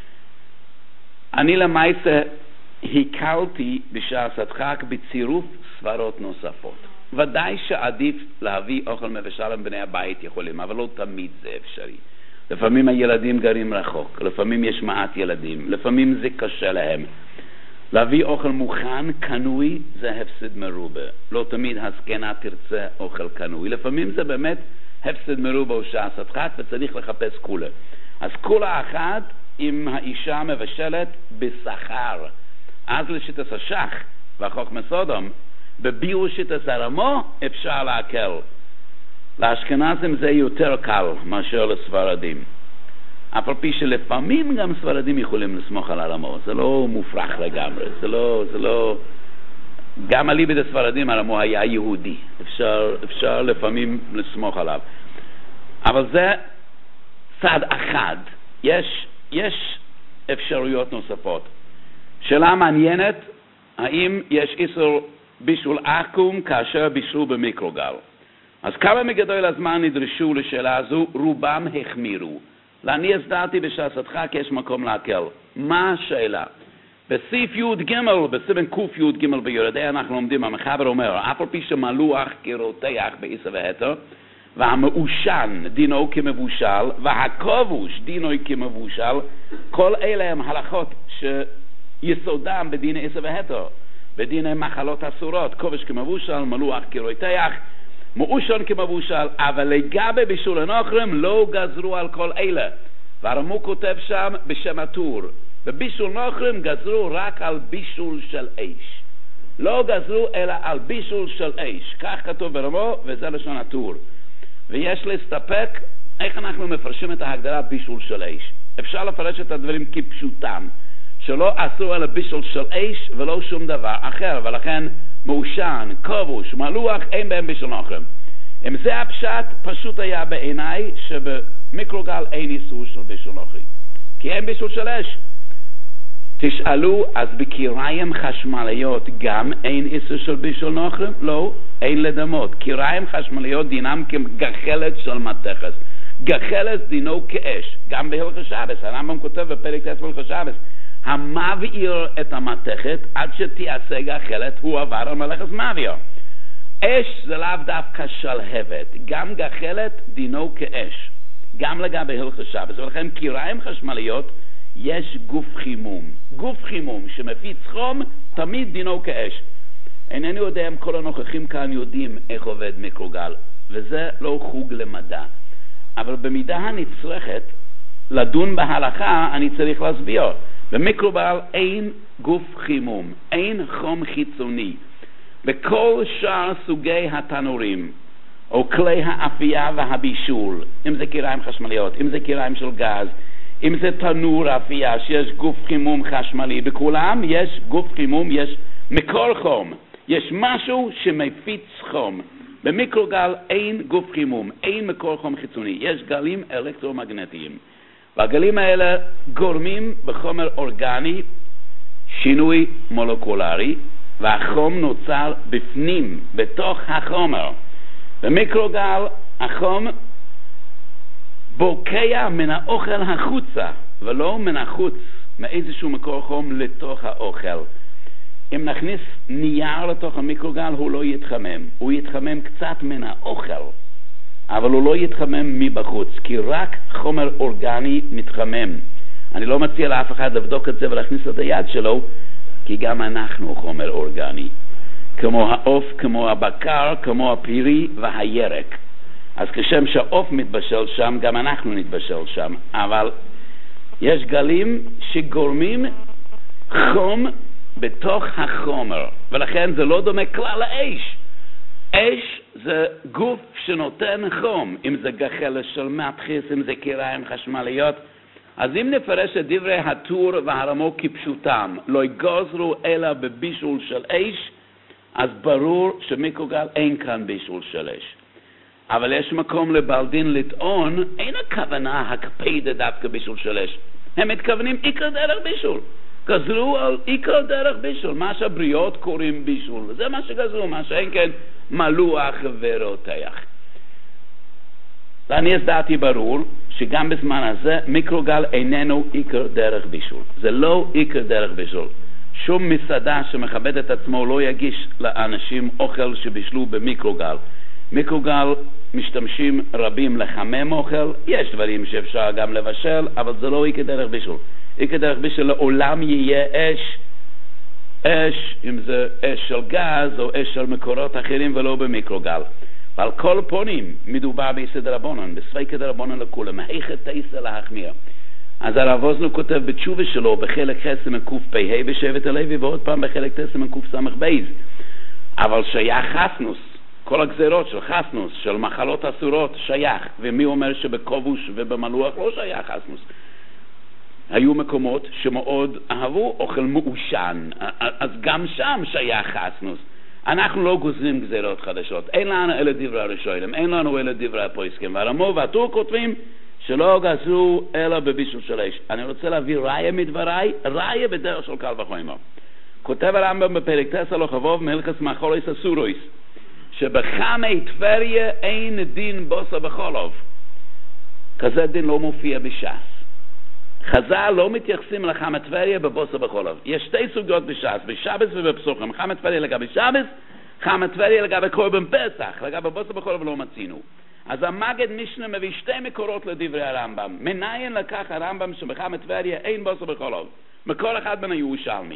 S1: אני למעשה הקלתי בשעת הדחק בצירוף סברות נוספות. ודאי שעדיף להביא אוכל מבשל עם בני הבית יכולים, אבל לא תמיד זה אפשרי. לפעמים הילדים גרים רחוק, לפעמים יש מעט ילדים, לפעמים זה קשה להם. להביא אוכל מוכן, קנוי, זה הפסד מרובה. לא תמיד הזקנה תרצה אוכל קנוי. לפעמים זה באמת הפסד מרובה או שעת הדחק, וצריך לחפש כולה. אז כולה אחת עם האישה מבשלת בשכר. אז לשיטת השח והחוכמה סודום, בביאור שיטת הרמו אפשר להקל. לאשכנזים זה יותר קל מאשר לספרדים. אף על פי שלפעמים גם ספרדים יכולים לסמוך על הרמו. זה לא מופרך לגמרי. זה לא, זה לא... גם אליבא דספרדים הרמו היה יהודי. אפשר, אפשר לפעמים לסמוך עליו. אבל זה צד אחד. יש, יש אפשרויות נוספות. שאלה מעניינת, האם יש איסור בישול עקום כאשר בישלו במיקרוגל? אז כמה מגדול הזמן נדרשו לשאלה הזו? רובם החמירו. ואני הסדרתי בשעשתך כי יש מקום להקל. מה השאלה? בסעיף י' ג' בסימן ק' י' ג' ביורדי אנחנו עומדים, המחבר אומר, אף על פי שמלוח כרותח בעיסה והתר, והמאושן דינו כמבושל, והכובוש דינו כמבושל, כל אלה הם הלכות שיסודם בדין עיסה והתר. בדיני מחלות אסורות, כובש כמבושל, מלוח כרויתח, מאושון כמבושל, אבל לגבי בישול הנוכרים לא גזרו על כל אלה. והרמו כותב שם בשם הטור, בבישול נוכרים גזרו רק על בישול של אש. לא גזרו אלא על בישול של אש. כך כתוב ברמו, וזה לשון הטור. ויש להסתפק איך אנחנו מפרשים את ההגדרה בישול של אש. אפשר לפרש את הדברים כפשוטם, שלא אסור על הבישול של אש ולא שום דבר אחר, ולכן מאושן, כובש, מלוח, אין בהם בישול נוכרים. אם זה הפשט, פשוט היה בעיניי שבמיקרוגל אין איסור של בישול נוכרי, כי אין בישול של אש. תשאלו, אז בקיריים חשמליות גם אין איסור של בישול נוכרים? לא, אין לדמות. קיריים חשמליות דינם כגחלת של מתכת. גחלת דינו כאש. גם בהלכות שבת, הרמב"ם כותב בפרק ט' בהלכות שבת, המבעיר את המתכת עד שתיעשה גחלת הוא עבר על מלאכת מבעיר. אש זה לאו דווקא שלהבת, גם גחלת דינו כאש, גם לגבי הלכות שבת. ולכן קיריים חשמליות יש גוף חימום, גוף חימום שמפיץ חום תמיד דינו כאש. אינני יודע אם כל הנוכחים כאן יודעים איך עובד מיקרוגל, וזה לא חוג למדע, אבל במידה הנצרכת לדון בהלכה אני צריך להסביר. במיקרוגל אין גוף חימום, אין חום חיצוני. בכל שאר סוגי התנורים או כלי האפייה והבישול, אם זה קיריים חשמליות, אם זה קיריים של גז, אם זה תנור אפייה שיש גוף חימום חשמלי, בכולם יש גוף חימום, יש מקור חום, יש משהו שמפיץ חום. במיקרוגל אין גוף חימום, אין מקור חום חיצוני, יש גלים אלקטרומגנטיים, והגלים האלה גורמים בחומר אורגני שינוי מולקולרי, והחום נוצר בפנים, בתוך החומר. במיקרוגל החום בוקע מן האוכל החוצה, ולא מן החוץ, מאיזשהו מקור חום לתוך האוכל. אם נכניס נייר לתוך המיקרוגל הוא לא יתחמם, הוא יתחמם קצת מן האוכל, אבל הוא לא יתחמם מבחוץ, כי רק חומר אורגני מתחמם. אני לא מציע לאף אחד לבדוק את זה ולהכניס את היד שלו, כי גם אנחנו חומר אורגני, כמו העוף, כמו הבקר, כמו הפירי והירק. אז כשם שהעוף מתבשל שם, גם אנחנו נתבשל שם. אבל יש גלים שגורמים חום בתוך החומר, ולכן זה לא דומה כלל לאש. אש זה גוף שנותן חום, אם זה גחלת של מתחיס, אם זה קיריים חשמליות. אז אם נפרש את דברי הטור והרמו כפשוטם, לא יגזרו אלא בבישול של אש, אז ברור שמיקרוגל אין כאן בישול של אש. אבל יש מקום לבלדין לטעון, אין הכוונה הקפידה דווקא בישול של אש. הם מתכוונים עיקר דרך בישול. גזרו על עיקר דרך בישול. מה שהבריות קוראים בישול. זה מה שגזרו, מה שאין כן מלוח ורותח. ואני הסדעתי ברור שגם בזמן הזה מיקרוגל איננו עיקר דרך בישול. זה לא עיקר דרך בישול. שום מסעדה שמכבד את עצמו לא יגיש לאנשים אוכל שבישלו במיקרוגל. מיקרוגל משתמשים רבים לחמם אוכל, יש דברים שאפשר גם לבשל, אבל זה לא עיקר דרך בישול. עיקר דרך בישול לעולם יהיה אש, אש, אם זה אש של גז או אש של מקורות אחרים ולא במיקרוגל. ועל כל פונים מדובר ביסוד רבונן, בספיקה דרבונן לכולם, היכת תיסה להחמיר. אז הרב אוזנו כותב בתשובה שלו בחלק חסם מקוף פ"ה בשבט הלוי, ועוד פעם בחלק תסם מקוף סמך בייז. אבל שייך חסנוס, כל הגזירות של חסנוס, של מחלות אסורות שייך, ומי אומר שבכובוש ובמלוח לא שייך חסנוס? היו מקומות שמאוד אהבו אוכל מאושן, אז גם שם שייך חסנוס. אנחנו לא גוזרים גזירות חדשות, אין לנו אלה דברי הראשונים, אין לנו אלה דברי הפויסקים, והרמו והטור כותבים שלא גזרו אלא בבישול של אש. אני רוצה להביא ראיה מדבריי, ראיה בדרך של קל וחומר. כותב הרמב"ם בפרק ט' הלוך חבוב מהלכות מאכולת אסורות, שבחמי טבריה אין דין בוסר בחלב. כזה דין לא מופיע בש"ס. חז"ל לא מתייחסים לחמי טבריה בבוסר בחלב. יש שתי סוגיות בש"ס, בשבת ובפסוחים. חמי טבריה לגבי שבת, חמי טבריה לגבי קורבן פסח, לגבי בוסר בחלב לא מצינו. אז המגד משנה מביא שתי מקורות לדברי הרמב"ם. מניין לקח הרמב"ם שבחמי טבריה אין בוסר בחלב? מקור אחד בין הירושלמי.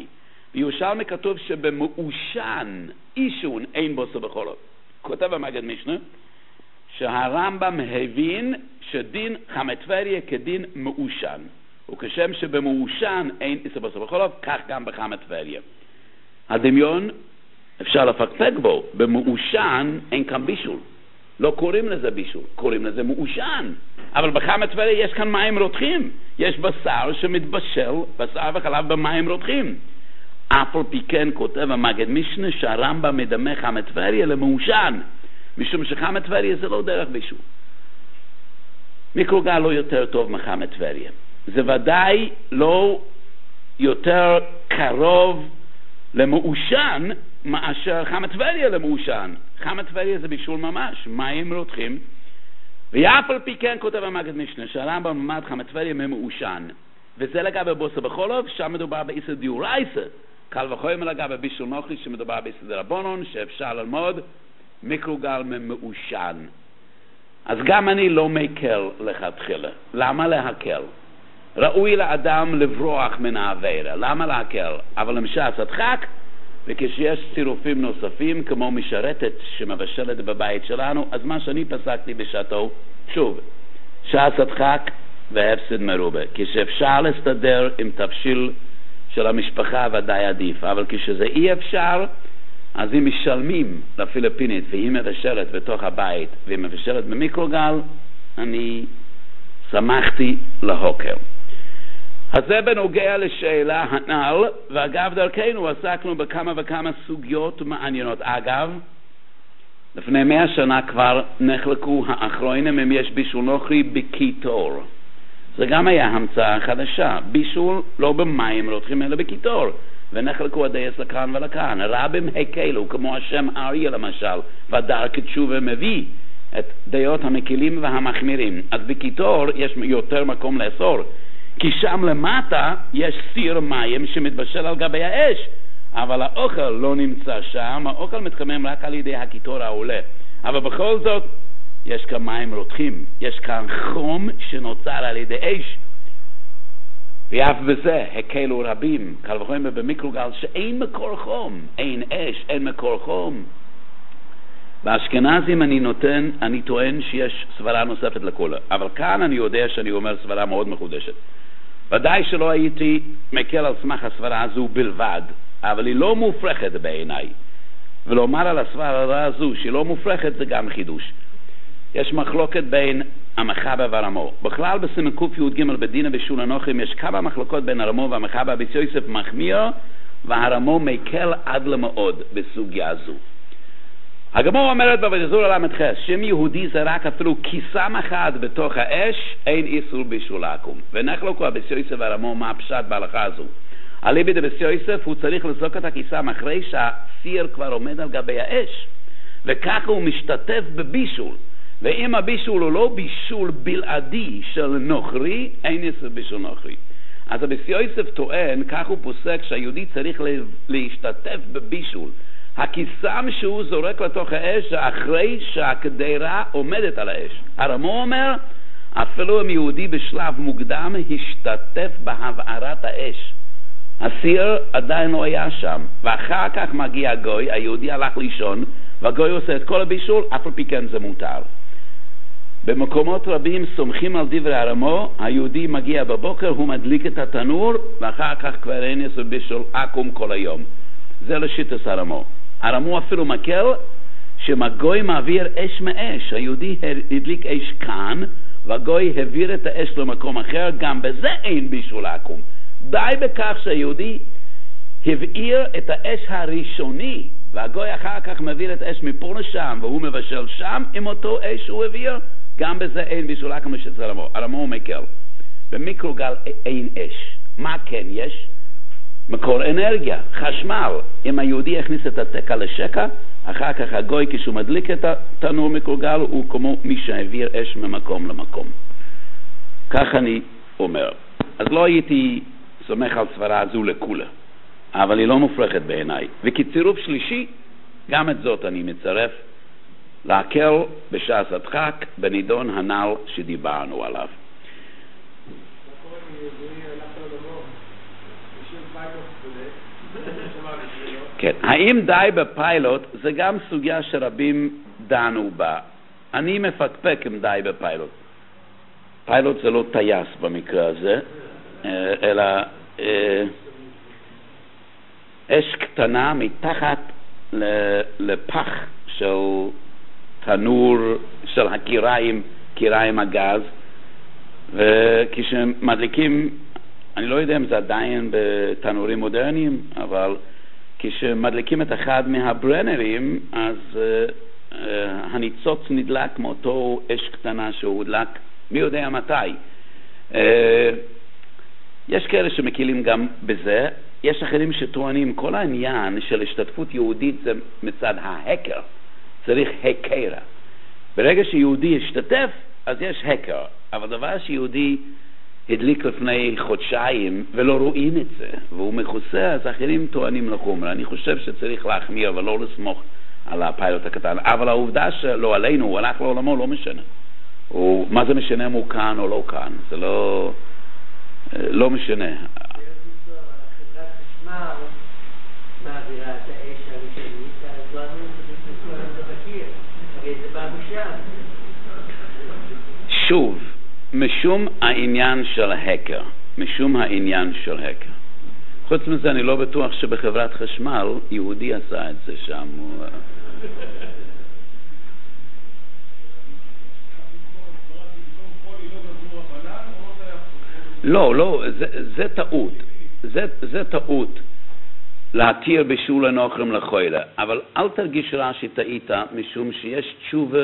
S1: בירושלמי כתוב שבמעושן אישון אין בו בכל אות. כותב המגד משנה שהרמב"ם הבין שדין חמת טבריה כדין מעושן, וכשם שבמעושן אין איסור בו בכל אות, כך גם בחמת טבריה. הדמיון אפשר לפקפק בו, במעושן אין כאן בישול, לא קוראים לזה בישול, קוראים לזה מעושן, אבל בחמת טבריה יש כאן מים רותחים, יש בשר שמתבשל, בשר וחלב במים רותחים. אף על פי כן כותב המגד משנה שהרמב"ם מדמה חמת טבריה למעושן, משום שחמת טבריה זה לא דרך בישול. מיקרוגל לא יותר טוב מחמת טבריה, זה ודאי לא יותר קרוב למעושן מאשר חמת טבריה למעושן. חמת טבריה זה בישול ממש, מים רותחים. ואף על פי כן כותב המגד משנה שהרמב"ם למד חמת טבריה ממעושן, וזה לגבי בוסר בחולוב, שם מדובר באיסר דיורייסה, קל וחומר לגבי בישול נוכרי שמדובר באיסר דרבנן, שאפשר ללמוד מיקרוגל ממעושן. אז גם אני לא מקל לכתחילה. למה להקל? ראוי לאדם לברוח מן העבירה. למה להקל? אבל למשל הדחק, וכשיש צירופים נוספים כמו משרתת שמבשלת בבית שלנו, אז מה שאני פסקתי בשעתו, שוב, שעת הדחק והפסד מרובה. כשאפשר להסתדר עם תבשיל של המשפחה ודאי עדיף, אבל כשזה אי אפשר, אז אם משלמים לפיליפינית והיא מבשלת בתוך הבית והיא מבשלת במיקרוגל, אני שמחתי להוקר. אז זה בנוגע לשאלה הנ"ל, ואגב דרכנו עסקנו בכמה וכמה סוגיות מעניינות. אגב, לפני מאה שנה כבר נחלקו האחרונים אם יש בישול נוכרי בקיטור. זה גם היה המצאה חדשה, בישול לא במים רותחים אלא בקיטור, ונחלקו הדייס לכאן ולכאן. רבים הקלו, כמו השם אריה למשל, והדר כתשובה מביא את דעות המקילים והמחמירים. אז בקיטור יש יותר מקום לאסור, כי שם למטה יש סיר מים שמתבשל על גבי האש, אבל האוכל לא נמצא שם, האוכל מתחמם רק על ידי הקיטור העולה. אבל בכל זאת יש כאן מים רותחים, יש כאן חום שנוצר על ידי אש, ואף בזה הקלו רבים. קל וחומר במיקרוגל שאין מקור חום, אין אש, אין מקור חום. באשכנזים אני נותן, אני טוען שיש סברה נוספת לכולה, אבל כאן אני יודע שאני אומר סברה מאוד מחודשת. ודאי שלא הייתי מקל על סמך הסברה הזו בלבד, אבל היא לא מופרכת בעיניי, ולומר על הסברה הזו שהיא לא מופרכת זה גם חידוש. יש מחלוקת בין המחבה והרמו. בכלל בסימן קי"ג בדינה בשול הנוכרים יש כמה מחלוקות בין הרמו והמחבה. ביס יוסף מחמיר והרמו מקל עד למאוד בסוגיה זו. הגמרא אומרת בעבודת זרה למ"ח שאם יהודי זרק אפילו קיסם אחד בתוך האש אין איסור בישול עקום. ונחלקו ביס יוסף והרמו מה הפשט בהלכה הזו. אליבא דביס יוסף הוא צריך לזרוק את הקיסם אחרי שהסיר כבר עומד על גבי האש, וככה הוא משתתף בבישול. ואם הבישול הוא לא בישול בלעדי של נוכרי, אין איסור בישול נוכרי. אז הביס יוסף טוען, כך הוא פוסק, שהיהודי צריך להשתתף בבישול. הקיסם שהוא זורק לתוך האש זה אחרי שהקדרה עומדת על האש. הרמו אומר, אפילו אם יהודי בשלב מוקדם השתתף בהבערת האש, הסיר עדיין לא היה שם, ואחר כך מגיע הגוי, היהודי הלך לישון, והגוי עושה את כל הבישול, אף על פי כן זה מותר. במקומות רבים סומכים על דברי הרמו, היהודי מגיע בבוקר, הוא מדליק את התנור, ואחר כך כבר אין איסור בישול עקום כל היום. זה לשיטת הרמו. הרמו אפילו מקל שמגוי מעביר אש מאש. היהודי הדליק אש כאן, והגוי העביר את האש למקום אחר, גם בזה אין בישול עקום. די בכך שהיהודי הבעיר את האש הראשוני, והגוי אחר כך מעביר את האש מפה לשם, והוא מבשל שם עם אותו אש שהוא העביר, גם בזה אין בישול עקום לשיטת הרמו. הרמו מקל. במיקרוגל אין אש. מה כן יש? מקור אנרגיה, חשמל. אם היהודי הכניס את התקע לשקע, אחר כך הגוי כשהוא מדליק את התנור מיקרוגל הוא כמו מי שהעביר אש ממקום למקום. כך אני אומר. אז לא הייתי סומך על סברה הזו לכולה, אבל היא לא מופרכת בעיניי. וכצירוף שלישי, גם את זאת אני מצרף, להקל בשעת הדחק בנידון הנ"ל שדיברנו עליו.
S2: Thank you.
S1: כן, האם די בפיילוט זה גם סוגיה שרבים דנו בה. אני מפקפק אם די בפיילוט. פיילוט זה לא טייס במקרה הזה, אלא אש קטנה מתחת לפח של תנור של הקיריים, קיריים הגז, וכשמדליקים, אני לא יודע אם זה עדיין בתנורים מודרניים, אבל כשמדליקים את אחד מהברנרים, אז uh, uh, הניצוץ נדלק מאותו אש קטנה שהוא הודלק מי יודע מתי. Uh, יש כאלה שמקילים גם בזה, יש אחרים שטוענים כל העניין של השתתפות יהודית זה מצד ההקר, צריך הקרה. ברגע שיהודי ישתתף, אז יש הקר, אבל דבר שיהודי הדליק לפני חודשיים ולא רואים את זה, והוא מכוסה, אז אחרים טוענים לחומר. אני חושב שצריך להחמיר ולא לסמוך על הפיילוט הקטן, אבל העובדה שלא עלינו, הוא הלך לעולמו, לא משנה. הוא, מה זה משנה אם הוא כאן או לא כאן? זה לא, לא משנה.
S2: חברת חשמל מעבירה את האש הראשונית, אז לא אמרו שתסתכלו על זה בקיר, הרי זה בא משם.
S1: שוב, משום העניין של הקר, משום העניין של הקר. חוץ מזה, אני לא בטוח שבחברת חשמל יהודי עשה את זה שם. לא, לא, זה, זה טעות. זה, זה טעות להתיר בישול הנוכרים לחוילה. אבל אל תרגיש רע שטעית, משום שיש תשובה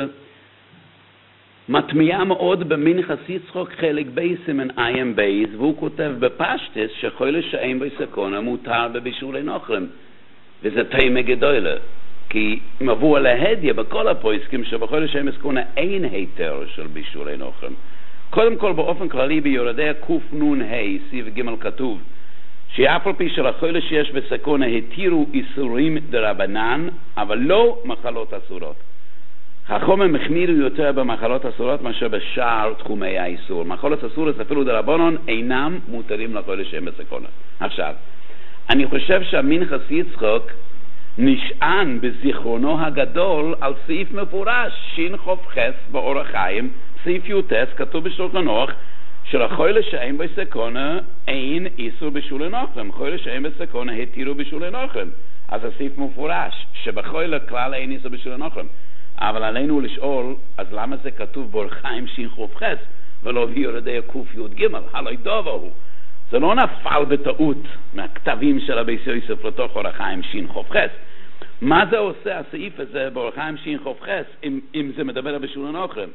S1: מטמיעה מאוד במנחס יצחק חלק בייסימן איים בייס, והוא כותב בפשטס שחוילה שאין בסכונה מותר בבישולי נוכרים, וזה תימה גדולה, כי מבוא להדיה בכל הפויסקים שבחוילה שאין בסכונה אין היתר של בישולי נוכרים. קודם כל באופן כללי ביורדי קוף נון ה' סיב ג' כתוב שאף על פי של החוילה שיש בסכונה התירו איסורים דרבנן, אבל לא מחלות אסורות. החומם מחמירו יותר במחלות אסורות מאשר בשאר תחומי האיסור. מחלות אסורות אפילו דרבנן אינם מותרים לחוילה שהם בסכונה. עכשיו, אני חושב שהמנחס יצחק נשען בזיכרונו הגדול על סעיף מפורש, שין חוף חס באור החיים, סעיף יוטס, כתוב בשולחן ערוך, שלחוילה שאין בסכונה אין איסור בישולי נוכרים. חוילה שאין בסכונה התירו בישולי נוכרים. אז הסעיף מפורש, שבחוילה כלל אין איסור בישולי נוכרים. אבל עלינו לשאול, אז למה זה כתוב באור חיים שין חוף חס, ולא ביורדי קוף יוד ג'? הלא דובר הוא. זה לא נפל בטעות מהכתבים של הבייס יוסף לתוך אור החיים שין חוף חס. מה זה עושה הסעיף הזה באור חיים שין חוף חס, אם, אם זה מדבר על בישולי נוכרים?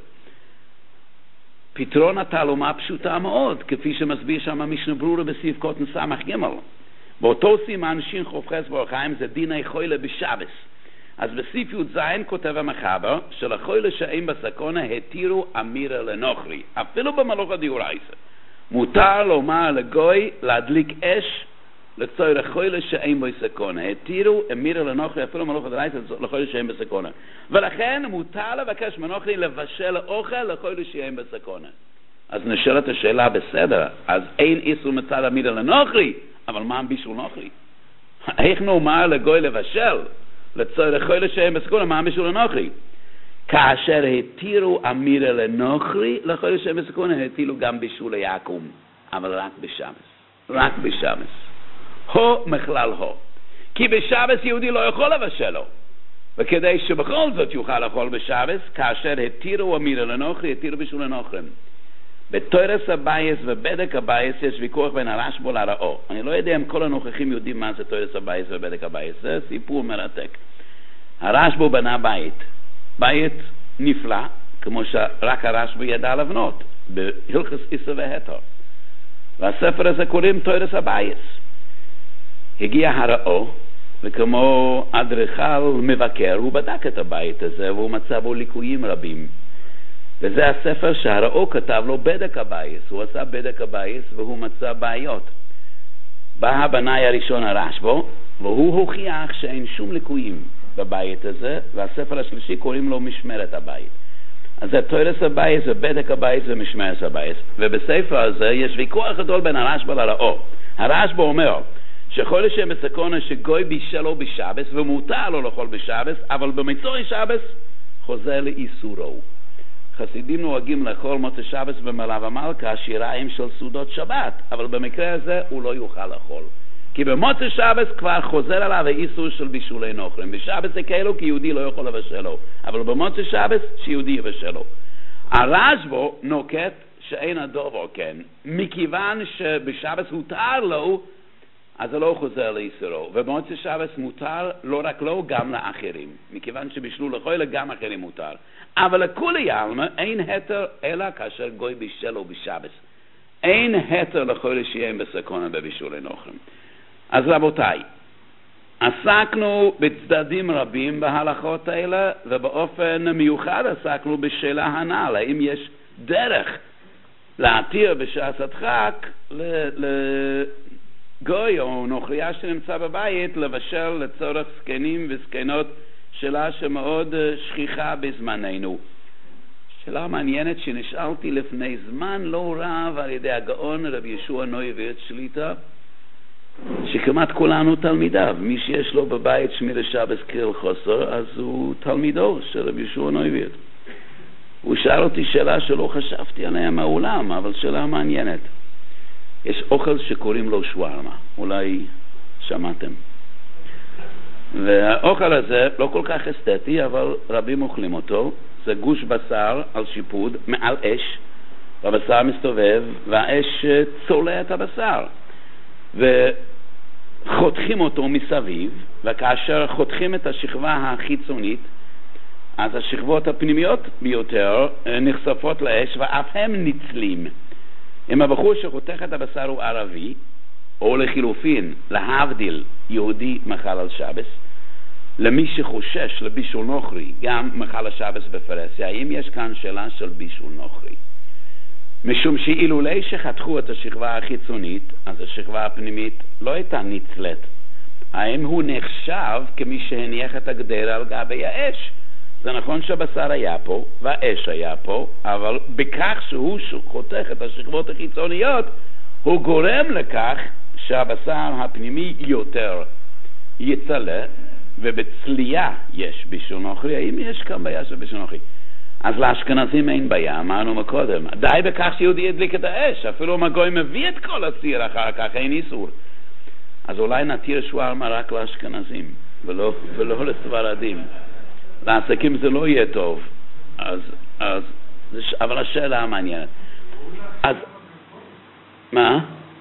S1: פתרון התעלומה פשוטה מאוד, כפי שמסביר שם המשנה ברורה בסעיף קוטן סמך ג'. באותו סימן שין חוף חס באור חיים זה דיני חוילה בשבס. אז בסעיף י' זין כותב המחבר שלחוילה שאין בסכונה התירו אמירה לנוכרי, אפילו במלוך הדיורייסה. מותר לומר לגוי להדליק אש לצורך חוילה שאין בסכונה. התירו אמירה לנוכרי אפילו במלוך הדיורייסה לחוילה שאין בסכונה. ולכן מותר לבקש מנוכרי לבשל אוכל לחוילה שאין בסכונה. אז נשאלת השאלה בסדר, אז אין איסור מצד אמירה לנוכרי, אבל מה בישול נוכרי? איך נאמר לגוי לבשל לצורך חוילה שאין בסכונה, מה בישול לנוכרי? כאשר התירו אמירה לנוכרי לחוילה שאין בסכונה, התירו גם בישול יעקום, אבל רק בשבס. רק בשבס. הו מכלל הו. כי בשבס יהודי לא יכול לבשלו. וכדי שבכל זאת יוכל לאכול בשבס, כאשר התירו אמירה לנוכרי, התירו בישול לנוכרים. בתורס הבייס ובדק הבייס יש ויכוח בין הרשב"א לרעו. אני לא יודע אם כל הנוכחים יודעים מה זה תורס הבייס ובדק הבייס. זה סיפור מרתק. הרשב"א בנה בית. בית נפלא, כמו שרק הרשב"א ידע לבנות, בהלכס איסר והתר. והספר הזה קוראים תורס הבייס. הגיע הרעו, וכמו אדריכל מבקר, הוא בדק את הבית הזה, והוא מצא בו ליקויים רבים. וזה הספר שהרעו כתב לו בדק הבייס. הוא עשה בדק הבייס והוא מצא בעיות. בא הבנאי הראשון הרשב"א, והוא הוכיח שאין שום ליקויים בבית הזה, והספר השלישי קוראים לו משמרת הבית. אז זה תורס הבייס ובדק הבייס ומשמרת הבייס. ובספר הזה יש ויכוח גדול בין הרשב"א לרעו. הרשב"א אומר שכל השם בסכונה שגוי בישלו בשבס ומותר לו לאכול בשבס, אבל במצוי שבס חוזר לאיסורו. חסידים נוהגים לאכול מוצא שבס במלאו המלכה שיריים של סעודות שבת, אבל במקרה הזה הוא לא יוכל לאכול. כי במוצא שבס כבר חוזר עליו האיסור של בישולי נוכרים. בשבס זה כאילו כי יהודי לא יכול לבשלו, אבל במוצא שבס שיהודי יבשלו. הרשב"א נוקט שאין הדובר כן, מכיוון שבשבס הותר לו, אז זה לא חוזר לאיסורו. ובמוצא שבס מותר לא רק לו, גם לאחרים. מכיוון שבישלו לחוילה גם אחרים מותר. אבל לכולי עלמא אין היתר אלא כאשר גוי בישלו בשבס. אין היתר לחוילה שיהיה בסכונה בבישולי נוכרים. אז רבותיי, עסקנו בצדדים רבים בהלכות האלה, ובאופן מיוחד עסקנו בשאלה הנ"ל, האם יש דרך להתיר בשעת הדחק לגוי או נוכריה שנמצא בבית לבשל לצורך זקנים וזקנות, שאלה שמאוד שכיחה בזמננו. שאלה מעניינת שנשאלתי לפני זמן לא רב על ידי הגאון רב ישוע נויבץ שליטה, שכמעט כולנו תלמידיו. מי שיש לו בבית שמירת שבת קריל חוסר, אז הוא תלמידו של רב ישוע נויבץ. הוא שאל אותי שאלה שלא חשבתי עליה מעולם, אבל שאלה מעניינת. יש אוכל שקוראים לו שווארמה, אולי שמעתם. והאוכל הזה לא כל כך אסתטי, אבל רבים אוכלים אותו. זה גוש בשר על שיפוד מעל אש, והבשר מסתובב והאש צולע את הבשר, וחותכים אותו מסביב, וכאשר חותכים את השכבה החיצונית, אז השכבות הפנימיות ביותר נחשפות לאש ואף הם ניצלים. אם הבחור שחותך את הבשר הוא ערבי, או לחילופין, להבדיל, יהודי מחל על שבס, למי שחושש לבישול נוכרי, גם מחל השבס בפרסיה, האם יש כאן שאלה של בישול נוכרי? משום שאילולי שחתכו את השכבה החיצונית, אז השכבה הפנימית לא הייתה ניצלת. האם הוא נחשב כמי שהניח את הגדר על גבי האש? זה נכון שהבשר היה פה והאש היה פה, אבל בכך שהוא חותך את השכבות החיצוניות, הוא גורם לכך שהבשר הפנימי יותר יצלה, ובצלייה יש בישול נוכרי. האם יש כאן בעיה של בישול נוכרי? אז לאשכנזים אין בעיה, אמרנו מקודם. די בכך שיהודי ידליק את האש, אפילו אם הגוי מביא את כל הסיר אחר כך, אין איסור. אז אולי נתיר שווארמה רק לאשכנזים, ולא, ולא לספרדים. לעסקים זה לא יהיה טוב. אז, אז, אבל השאלה המעניינת. אז, מה?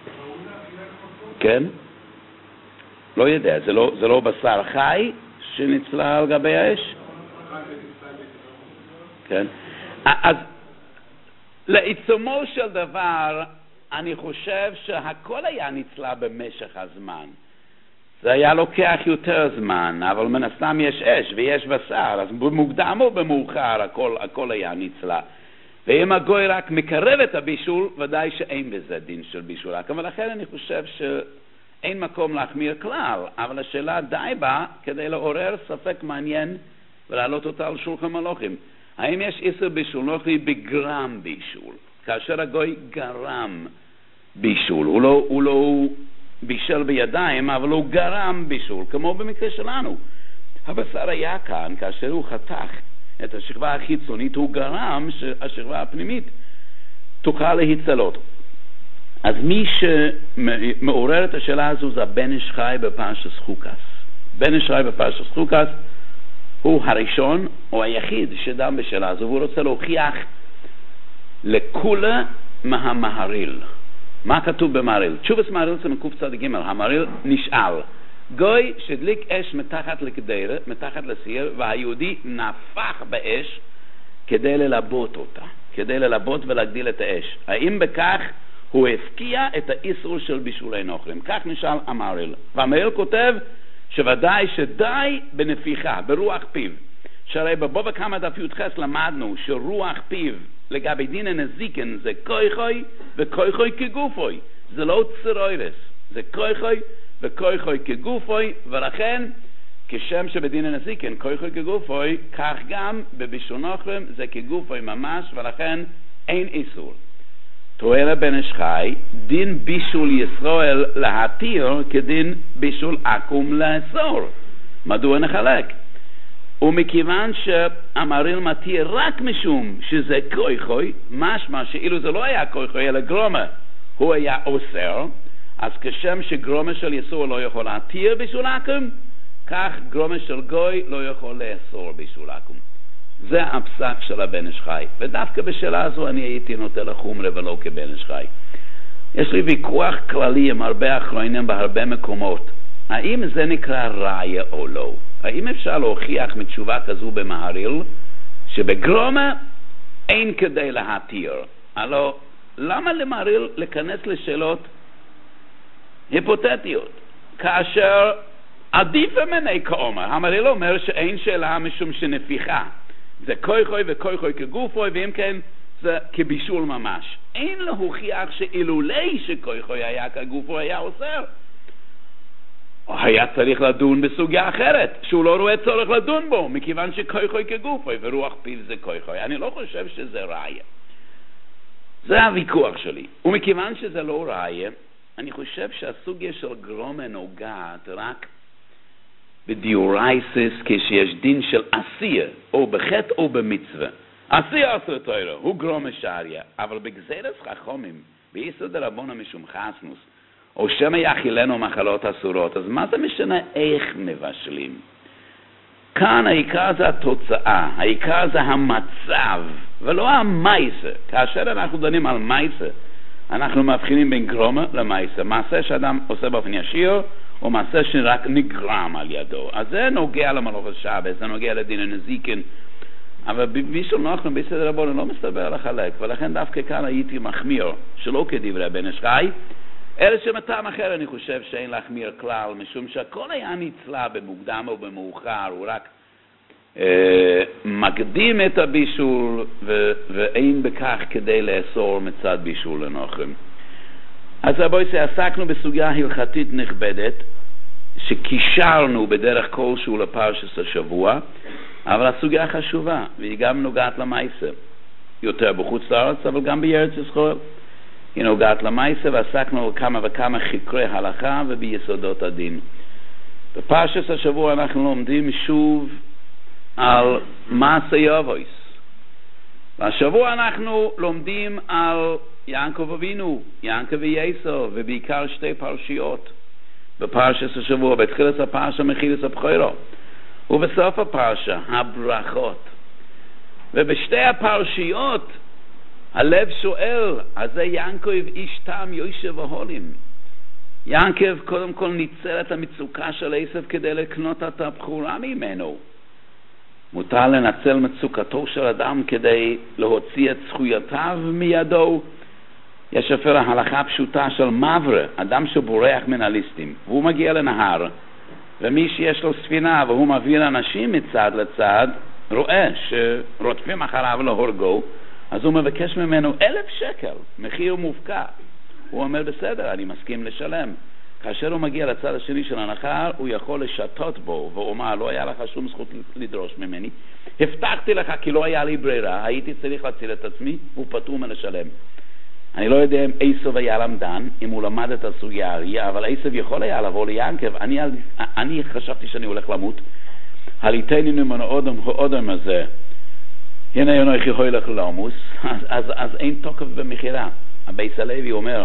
S1: כן? לא יודע, זה לא, זה לא בשר חי שנצלה על גבי האש? כן. אז לעיצומו של דבר, אני חושב שהכל היה נצלה במשך הזמן. זה היה לוקח יותר זמן, אבל מן הסתם יש אש ויש בשר, אז במוקדם או במאוחר הכל, הכל היה נצלה. ואם הגוי רק מקרב את הבישול, ודאי שאין בזה דין של בישול רק. אבל לכן אני חושב שאין מקום להחמיר כלל, אבל השאלה די בה כדי לעורר ספק מעניין ולהעלות אותה על שולחן מלוכים. האם יש איסור בישול נוכרי בגרם בישול? כאשר הגוי גרם בישול, הוא לא, הוא לא בישל בידיים, אבל הוא גרם בישול, כמו במקרה שלנו. הבשר היה כאן, כאשר הוא חתך את השכבה החיצונית, הוא גרם שהשכבה הפנימית תוכל להצלות. אז מי שמעורר את השאלה הזו זה בן איש חי בפרשת חוקת. בן איש חי בפרשת חוקת הוא הראשון או היחיד שדן בשאלה הזו, והוא רוצה להוכיח לכולה מהמהריל. מה כתוב במהריל? תשובת מהריל זה מקוף צד ג'. המהריל נשאל, גוי שדליק אש מתחת לקדרה, מתחת לסיר, והיהודי נפח באש כדי ללבות אותה, כדי ללבות ולהגדיל את האש. האם בכך הוא הפקיע את האיסור של בישולי נוכרים? כך נשאל המהריל. והמהריל כותב שוודאי שדי בנפיחה, ברוח פיו. שהרי בבוא וכמה דף י"ח למדנו שרוח פיו לגבי דין הנזיקן זה כויכוי וכויכוי כגופוי. זה לא צרוירס, זה כויכוי וכויכוי כגופוי, ולכן כשם שבדין הנזיקן כויכוי כגופוי, כך גם בבישול נוכרים זה כגופוי ממש, ולכן אין איסור. תואר בן איש חי, דין בישול ישראל להתיר כדין בישול עקום לאסור. מדוע נחלק? ומכיוון שהמהרי"ל מתיר רק משום שזה כוחוי, משמע שאילו זה לא היה כוחוי אלא גרומה, הוא היה אוסר, אז כשם שגרומה של יסור לא יכול להתיר בישול עקום, כך גרומה של גוי לא יכול לאסור בישול עקום. זה הפסק של הבן איש חי, ודווקא בשאלה הזו אני הייתי נוטה לחומרה ולא כבן איש חי. יש לי ויכוח כללי עם הרבה אחרונים בהרבה מקומות, האם זה נקרא ראיה או לא? האם אפשר להוכיח מתשובה כזו במהרי"ל שבגרומה אין כדי להתיר? הלא למה למהרי"ל להיכנס לשאלות היפותטיות כאשר עדיף ממני כאומר? המהרי"ל אומר שאין שאלה משום שנפיחה זה כוחוי וכוחוי כגופוי, ואם כן זה כבישול ממש. אין להוכיח שאילולי שכוחוי היה כגופוי היה אוסר. היה צריך לדון בסוגיה אחרת, שהוא לא רואה צורך לדון בו, מכיוון שכוחוי כגופוי ורוח פיו זה כוחוי. אני לא חושב שזה ראיה. זה הוויכוח שלי. ומכיוון שזה לא ראיה, אני חושב שהסוגיה של גרומה נוגעת רק בדיורייסס, כשיש דין של עשייה, או בחטא או במצווה. עשייה עשו תוירו, הוא גרומה שעריה, אבל בגזירס חכומים, ביסוד הרבונה משום חסנוס, או שמא יאכילנו מחלות אסורות, אז מה זה משנה איך מבשלים? כאן העיקר זה התוצאה, העיקר זה המצב, ולא המייסה. כאשר אנחנו דנים על מייסה, אנחנו מבחינים בין גרומה למייסה. מעשה שאדם עושה באופן ישיר, או מעשה שרק נגרם על ידו. אז זה נוגע למלאכות שבת, זה נוגע לדין הנזיקין, אבל בישול נוחם בסדר רבנו לא מסתבר לחלק, ולכן דווקא כאן הייתי מחמיר, שלא כדברי בן איש חי, אלא שמטעם אחר אני חושב שאין להחמיר כלל, משום שהכל היה נצלה במוקדם או במאוחר, הוא רק אה, מקדים את הבישול, ו- ואין בכך כדי לאסור מצד בישול לנוחם. אז רבוי שעסקנו בסוגיה הלכתית נכבדת, שקישרנו בדרך כלשהו לפרשת השבוע, אבל הסוגיה חשובה, והיא גם נוגעת למעשה, יותר בחוץ לארץ, אבל גם בארץ ישראל. היא נוגעת למעשה, ועסקנו על כמה וכמה חקרי הלכה וביסודות הדין. בפרשת השבוע אנחנו לומדים שוב על מעשה יבוס. והשבוע אנחנו לומדים על יעקב אבינו, יעקב ויעקב, ובעיקר שתי פרשיות. בפרשת השבוע, בתחילת הפרשה מחילת הבכורות, ובסוף הפרשה, הברכות. ובשתי הפרשיות, הלב שואל, אז זה יעקב איש תם יושב והולים. יעקב קודם כל ניצל את המצוקה של עשב כדי לקנות את הבכורה ממנו. מותר לנצל מצוקתו של אדם כדי להוציא את זכויותיו מידו. יש אפילו הלכה פשוטה של מברה, אדם שבורח מן הליסטים, והוא מגיע לנהר, ומי שיש לו ספינה והוא מביא אנשים מצד לצד, רואה שרודפים אחריו להורגו, אז הוא מבקש ממנו אלף שקל, מחיר מופקע. הוא אומר בסדר, אני מסכים לשלם. כאשר הוא מגיע לצד השני של הנהר, הוא יכול לשתות בו, והוא אומר, לא היה לך שום זכות לדרוש ממני. הבטחתי לך כי לא היה לי ברירה, הייתי צריך להציל את עצמי, הוא פטור מלשלם. אני לא יודע אם עשב היה למדן, אם הוא למד את הסוגיה האריה, אבל עשב יכול היה לבוא ליעקב. אני, אני חשבתי שאני הולך למות. הליטני ממנו אודם, אודם הזה, הנה יונו איך יכול לך לעמוס, אז, אז, אז אין תוקף במחירה. הבייס הלוי אומר,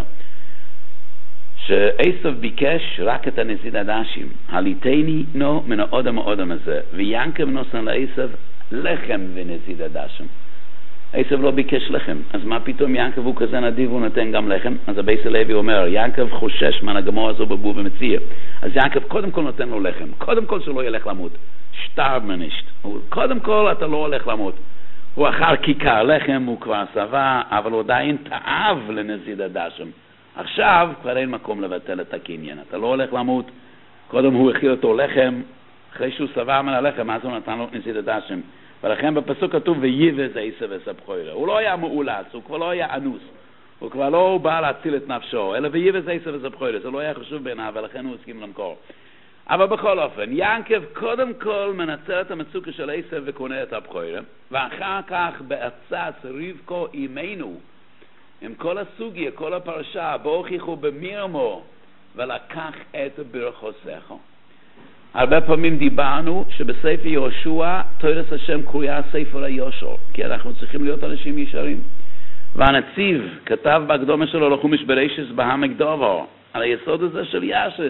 S1: שעשב ביקש רק את הנזיד הדשים, הליטני נו מן האודם האודם הזה, ויעקב נוסן לעשב לחם ונזיד הדשם. עשב לא ביקש לחם, אז מה פתאום יעקב הוא כזה נדיב והוא נותן גם לחם? אז הבייס הלוי אומר, יעקב חושש מהנגמור הזו בבוא ומציע, אז יעקב קודם כל נותן לו לחם, קודם כל שלא ילך למות, שטרב מנישט, קודם כל אתה לא הולך למות. הוא אחר כיכר לחם, הוא כבר שבע, אבל הוא עדיין תאב לנזיד הדשם. עכשיו כבר אין מקום לבטל את הקניין, אתה לא הולך למות, קודם הוא הכיל אותו לחם, אחרי שהוא שבע מן הלחם, אז הוא נתן לו נזיד הדשם. ולכן בפסוק כתוב ויבז עשב עשב בכורו. הוא לא היה מאולץ, הוא כבר לא היה אנוס, הוא כבר לא בא להציל את נפשו, אלא ויבז עשב עשב בכורו. זה לא היה חשוב בעיניו, ולכן הוא הסכים למכור. אבל בכל אופן, יעקב קודם כל מנצל את המצוקה של עשב וקונה את הבכורה, ואחר כך בעצת רבקו אימנו, עם כל הסוגיה, כל הפרשה, בהוכיחו במירמו, ולקח את ברכוסך. הרבה פעמים דיברנו שבספר יהושע תורס השם קרויה ספר היושר, כי אנחנו צריכים להיות אנשים ישרים. והנציב כתב בהקדומה שלו לחומש בראשית בעמק דובר, על היסוד הזה של ישס.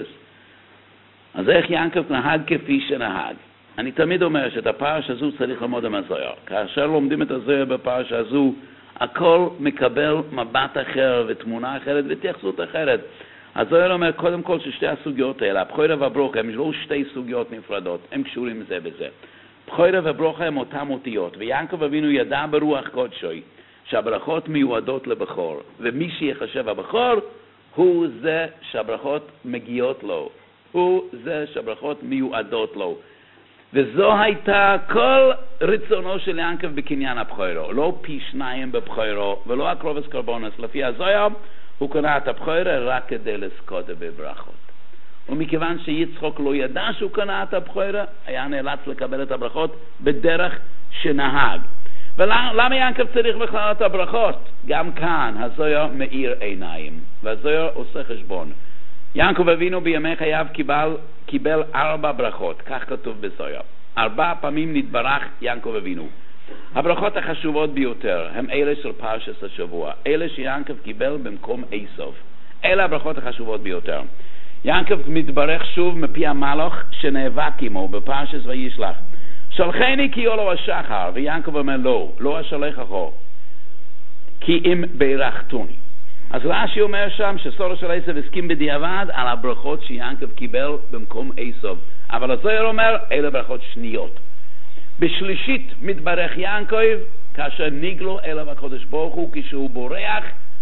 S1: אז איך יעקב נהג כפי שנהג? אני תמיד אומר שאת הפרשה הזו צריך ללמוד עם הזוהר. כאשר לומדים את הזוהר בפרשה הזו, הכל מקבל מבט אחר ותמונה אחרת והתייחסות אחרת. הזוהר אומר קודם כל ששתי הסוגיות האלה, הבכורה והברוכה, הם לא שתי סוגיות נפרדות, הם קשורים זה בזה. הבכורה והברוכה הם אותם אותיות, ויעקב אבינו ידע ברוח קודשוי שהברכות מיועדות לבכור, ומי שיחשב הבכור הוא זה שהברכות מגיעות לו, הוא זה שהברכות מיועדות לו. וזו הייתה כל רצונו של יעקב בקניין הבכורו, לא פי שניים בבכורו ולא הקרובס קרבונס. לפי הזוהר הוא קנה את הבכורו רק כדי לזכות בברכות. ומכיוון שיצחק לא ידע שהוא קנה את הבכורו, היה נאלץ לקבל את הברכות בדרך שנהג. ולמה יעקב צריך בכלל את הברכות? גם כאן הזוהר מאיר עיניים, והזוהר עושה חשבון. יעקב אבינו בימי חייו קיבל, קיבל ארבע ברכות, כך כתוב בזוהר. ארבע פעמים נתברך יעקב אבינו. הברכות החשובות ביותר הם אלה של פרשת השבוע, אלה שיעקב קיבל במקום עשיו. אלה הברכות החשובות ביותר. יעקב מתברך שוב מפי המלאך שנאבק עמו בפרשת וישלח. שלחני כי יולו השחר, ויעקב אומר לא, לא אשלחך, כי אם ברכתוני. אז רש"י אומר שם שסורו של עשיו הסכים בדיעבד על הברכות שיעקב קיבל במקום עשיו, אבל הזוהר אומר אלה ברכות שניות. בשלישית מתברך יעקב כאשר נגלו אליו הקדוש ברוך הוא כשהוא בורח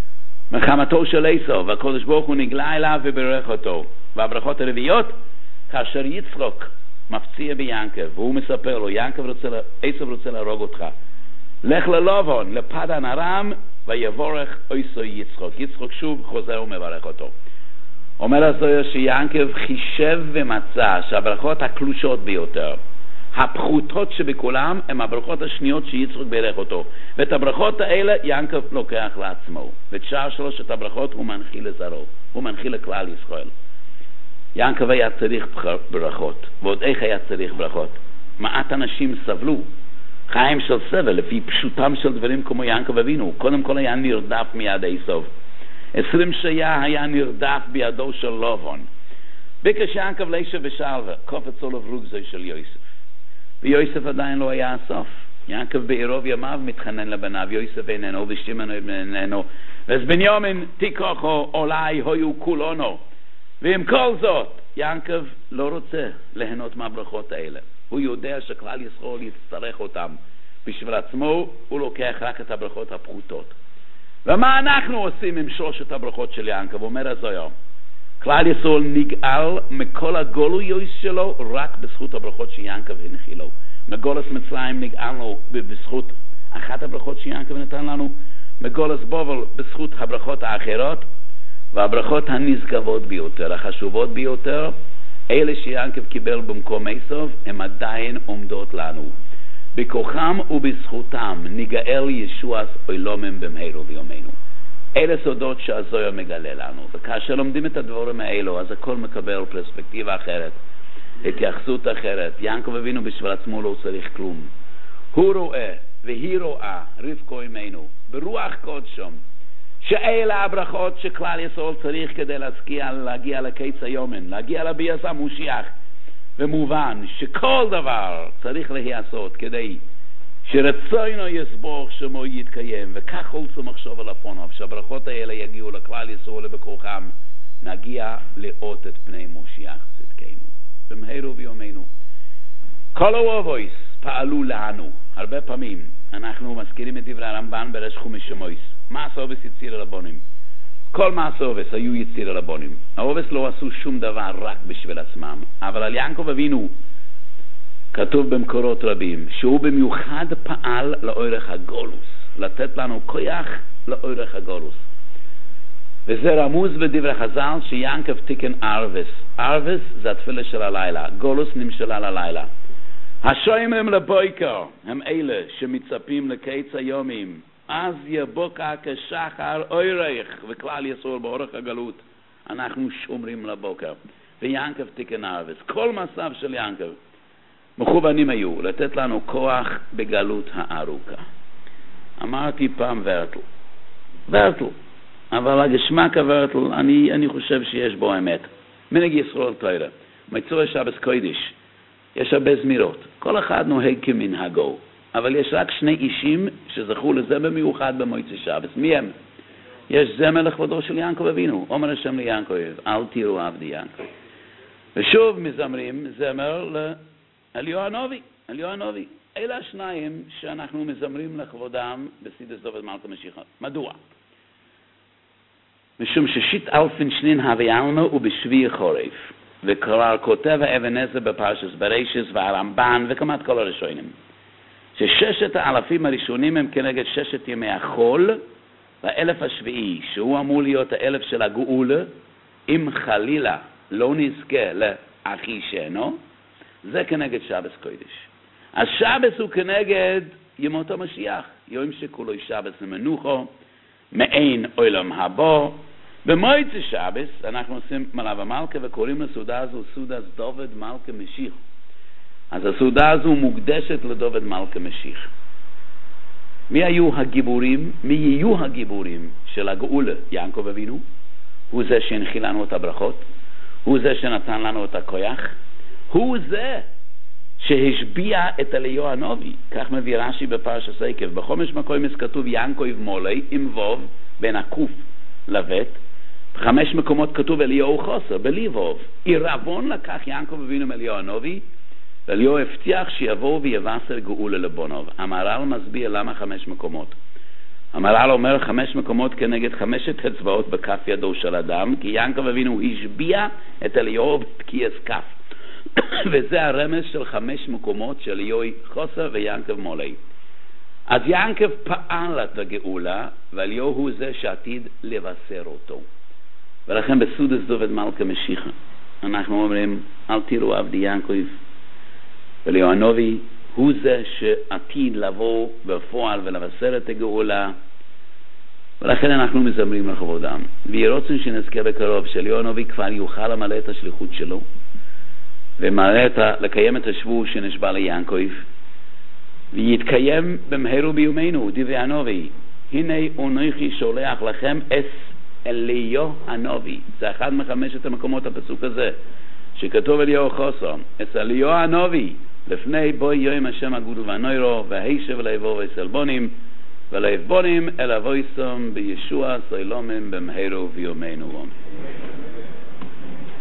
S1: מלחמתו של עשיו, והקדוש ברוך הוא נגלה אליו וברך אותו. והברכות הרביעיות כאשר יצחק מפציע ביעקב והוא מספר לו יעקב רוצה, עשיו רוצה להרוג אותך, לך ללבון לפדן ארם ויבורך עשיו יצחק. יצחק שוב חוזר ומברך אותו. אומר הזוהר שיעקב חישב ומצא שהברכות הקלושות ביותר, הפחותות שבכולם, הם הברכות השניות שיצחק ברך אותו, ואת הברכות האלה יעקב לוקח לעצמו, ואת שאר שלושת הברכות הוא מנחיל לזרעו, הוא מנחיל לכלל ישראל. יעקב היה צריך ברכות, ועוד איך היה צריך ברכות. מעט אנשים סבלו חיים של סבל לפי פשוטם של דברים כמו יעקב אבינו. קודם כל היה נרדף מיד עשיו, עשרים שיה היה נרדף בידו של לבון. ביקש יעקב לישב ושלווה, קופץ עליו רוגזו של יוסף, ויוסף עדיין לא היה הסוף. יעקב בעירוב ימיו מתחנן לבניו, יוסף איננו ושמעון איננו, ואז בנימין תיקחו אולי היו כולנו. ועם כל זאת יעקב לא רוצה ליהנות מהברכות האלה. הוא יודע שכלל ישראל יצטרך אותם בשביל עצמו, הוא לוקח רק את הברכות הפחותות. ומה אנחנו עושים עם שלושת הברכות של יעקב? אומר הזוהר, כלל ישראל נגאל מכל הגולויות שלו רק בזכות הברכות שיעקב הנחילו. מגולס מצרים נגאלנו בזכות אחת הברכות שיעקב נתן לנו, מגולס בובל בזכות הברכות האחרות, והברכות הנשגבות ביותר, החשובות ביותר, אלה שיעקב קיבל במקום עשיו, הם עדיין עומדות לנו. בכוחם ובזכותם נגאל ישועס עולמים במהרה בימינו. אלה סודות שהזוהר מגלה לנו, וכאשר לומדים את הדברים האלו, אז הכל מקבל פרספקטיבה אחרת, התייחסות אחרת. יעקב אבינו בשביל עצמו לא צריך כלום. הוא רואה והיא רואה, רבקה אמנו, ברוח קודשם, שאלה הברכות שכלל ישראל צריך כדי להגיע, להגיע לקץ היומן, להגיע לביאת המשיח. ומובן שכל דבר צריך להיעשות כדי שרצונו יסבור שמו יתקיים, וכך הולצו מחשוב על הפוניו, שהברכות האלה יגיעו לכלל ישראל ובכוחם, נגיע לאות את פני משיח צדקנו במהרה בימינו. כל האובויס פעלו לנו. הרבה פעמים אנחנו מזכירים את דברי הרמב"ן בראש חומש שמות, מעשה אובס יציר הרבונים. כל מעשה אובס היו יציר הרבונים. האובס לא עשו שום דבר רק בשביל עצמם, אבל על יעקב אבינו כתוב במקורות רבים שהוא במיוחד פעל לאורך הגולוס, לתת לנו כוח לאורך הגולוס. וזה רמוז בדברי חז"ל שיעקב תיקן ארבס. ארבס זה התפילה של הלילה, גולוס נמשלה ללילה. השומרים לבויקר הם אלה שמצפים לקץ היומים אז יבוקע כשחר אורך, וכלל יסוד באורך הגלות, אנחנו שומרים לבוקר. ויענקב תיקן ארבס. כל מסב של יענקב מכוונים היו לתת לנו כוח בגלות הארוכה. אמרתי פעם ורטל. ורטל. אבל הגשמק הוורטל, אני, אני חושב שיש בו אמת. מנהג ישראל תורה. מצווה שבס קודש. יש הרבה זמירות. כל אחד נוהג כמנהגו. אבל יש רק שני אישים שזכו לזה במיוחד במועצת שבס. מי הם? יש זמר לכבודו של יעקב אבינו. אומר השם ליעקב, אל תראו עבדי יעקב. ושוב מזמרים זמר לאליהו הנביא. אליהו הנביא. אלה השניים שאנחנו מזמרים לכבודם בסידס דוד מלכה משיחה. מדוע? משום ששיט אלפין שנין הווי עלמה ובשבי חורף. וכבר כותב האבן עזרא בפרשת בראשית והרמב"ן וכמעט כל הראשונים. שששת האלפים הראשונים הם כנגד ששת ימי החול, והאלף השביעי, שהוא אמור להיות האלף של הגאולה, אם חלילה לא נזכה לאחישנו, זה כנגד שבס קודש. השבס הוא כנגד ימות המשיח, יום שכולו שבס למנוחו, מעין עולם הבא. במועצת שבס אנחנו עושים מלאו המלכה וקוראים לסעודה הזו סעודת דוד מלכה משיח. אז הסעודה הזו מוקדשת לדוד מלכה משיח. מי היו הגיבורים? מי יהיו הגיבורים של הגאולה? יעקב אבינו, הוא זה שהנחיל לנו את הברכות, הוא זה שנתן לנו את הכוח, הוא זה שהשביע את אליהו הנביא. כך מביא רש"י בפרשת עקב. בחומש מקוים כתוב יעקב מולי עם ווב בין הקוף לבית. בחמש מקומות כתוב אליהו חוסר בלי ווב. עירבון לקח יעקב אבינו מאליהו הנביא, ואליהו הבטיח שיבוא ויבשר גאולה לבונוב. המהר"ל מסביר למה חמש מקומות. המהר"ל אומר חמש מקומות כנגד חמשת אצבעות בכף ידו של אדם, כי יעקב אבינו השביע את אליהו בתקיעת כף. וזה הרמז של חמש מקומות של אליהו חוסר ויעקב מולי. אז יעקב פעל את הגאולה, ואליהו הוא זה שעתיד לבשר אותו. ולכן בסעודת דוד מלכה משיחה אנחנו אומרים, אל תראו עבדי יעקב. אליהו הנביא הוא זה שעתיד לבוא בפועל ולבשר את הגאולה, ולכן אנחנו מזמרים לכבודם. ויהי רצון שנזכה בקרוב שאליהו הנביא כבר יוכל למלא את השליחות שלו, ולקיים את השבוע שנשבע ליעקב, ויתקיים במהרה בימינו דברי הנביא, הנה אנוכי שולח לכם את אליהו הנביא. זה אחד מחמשת המקומות הפסוק הזה שכתוב אליהו חוסר, את אליהו הנביא לפני בוי יום השם הגדול והנוירו, והישב לבוא וסלבונים ולבונים אל אבויסום בישוע סילומים במהרה בימינו.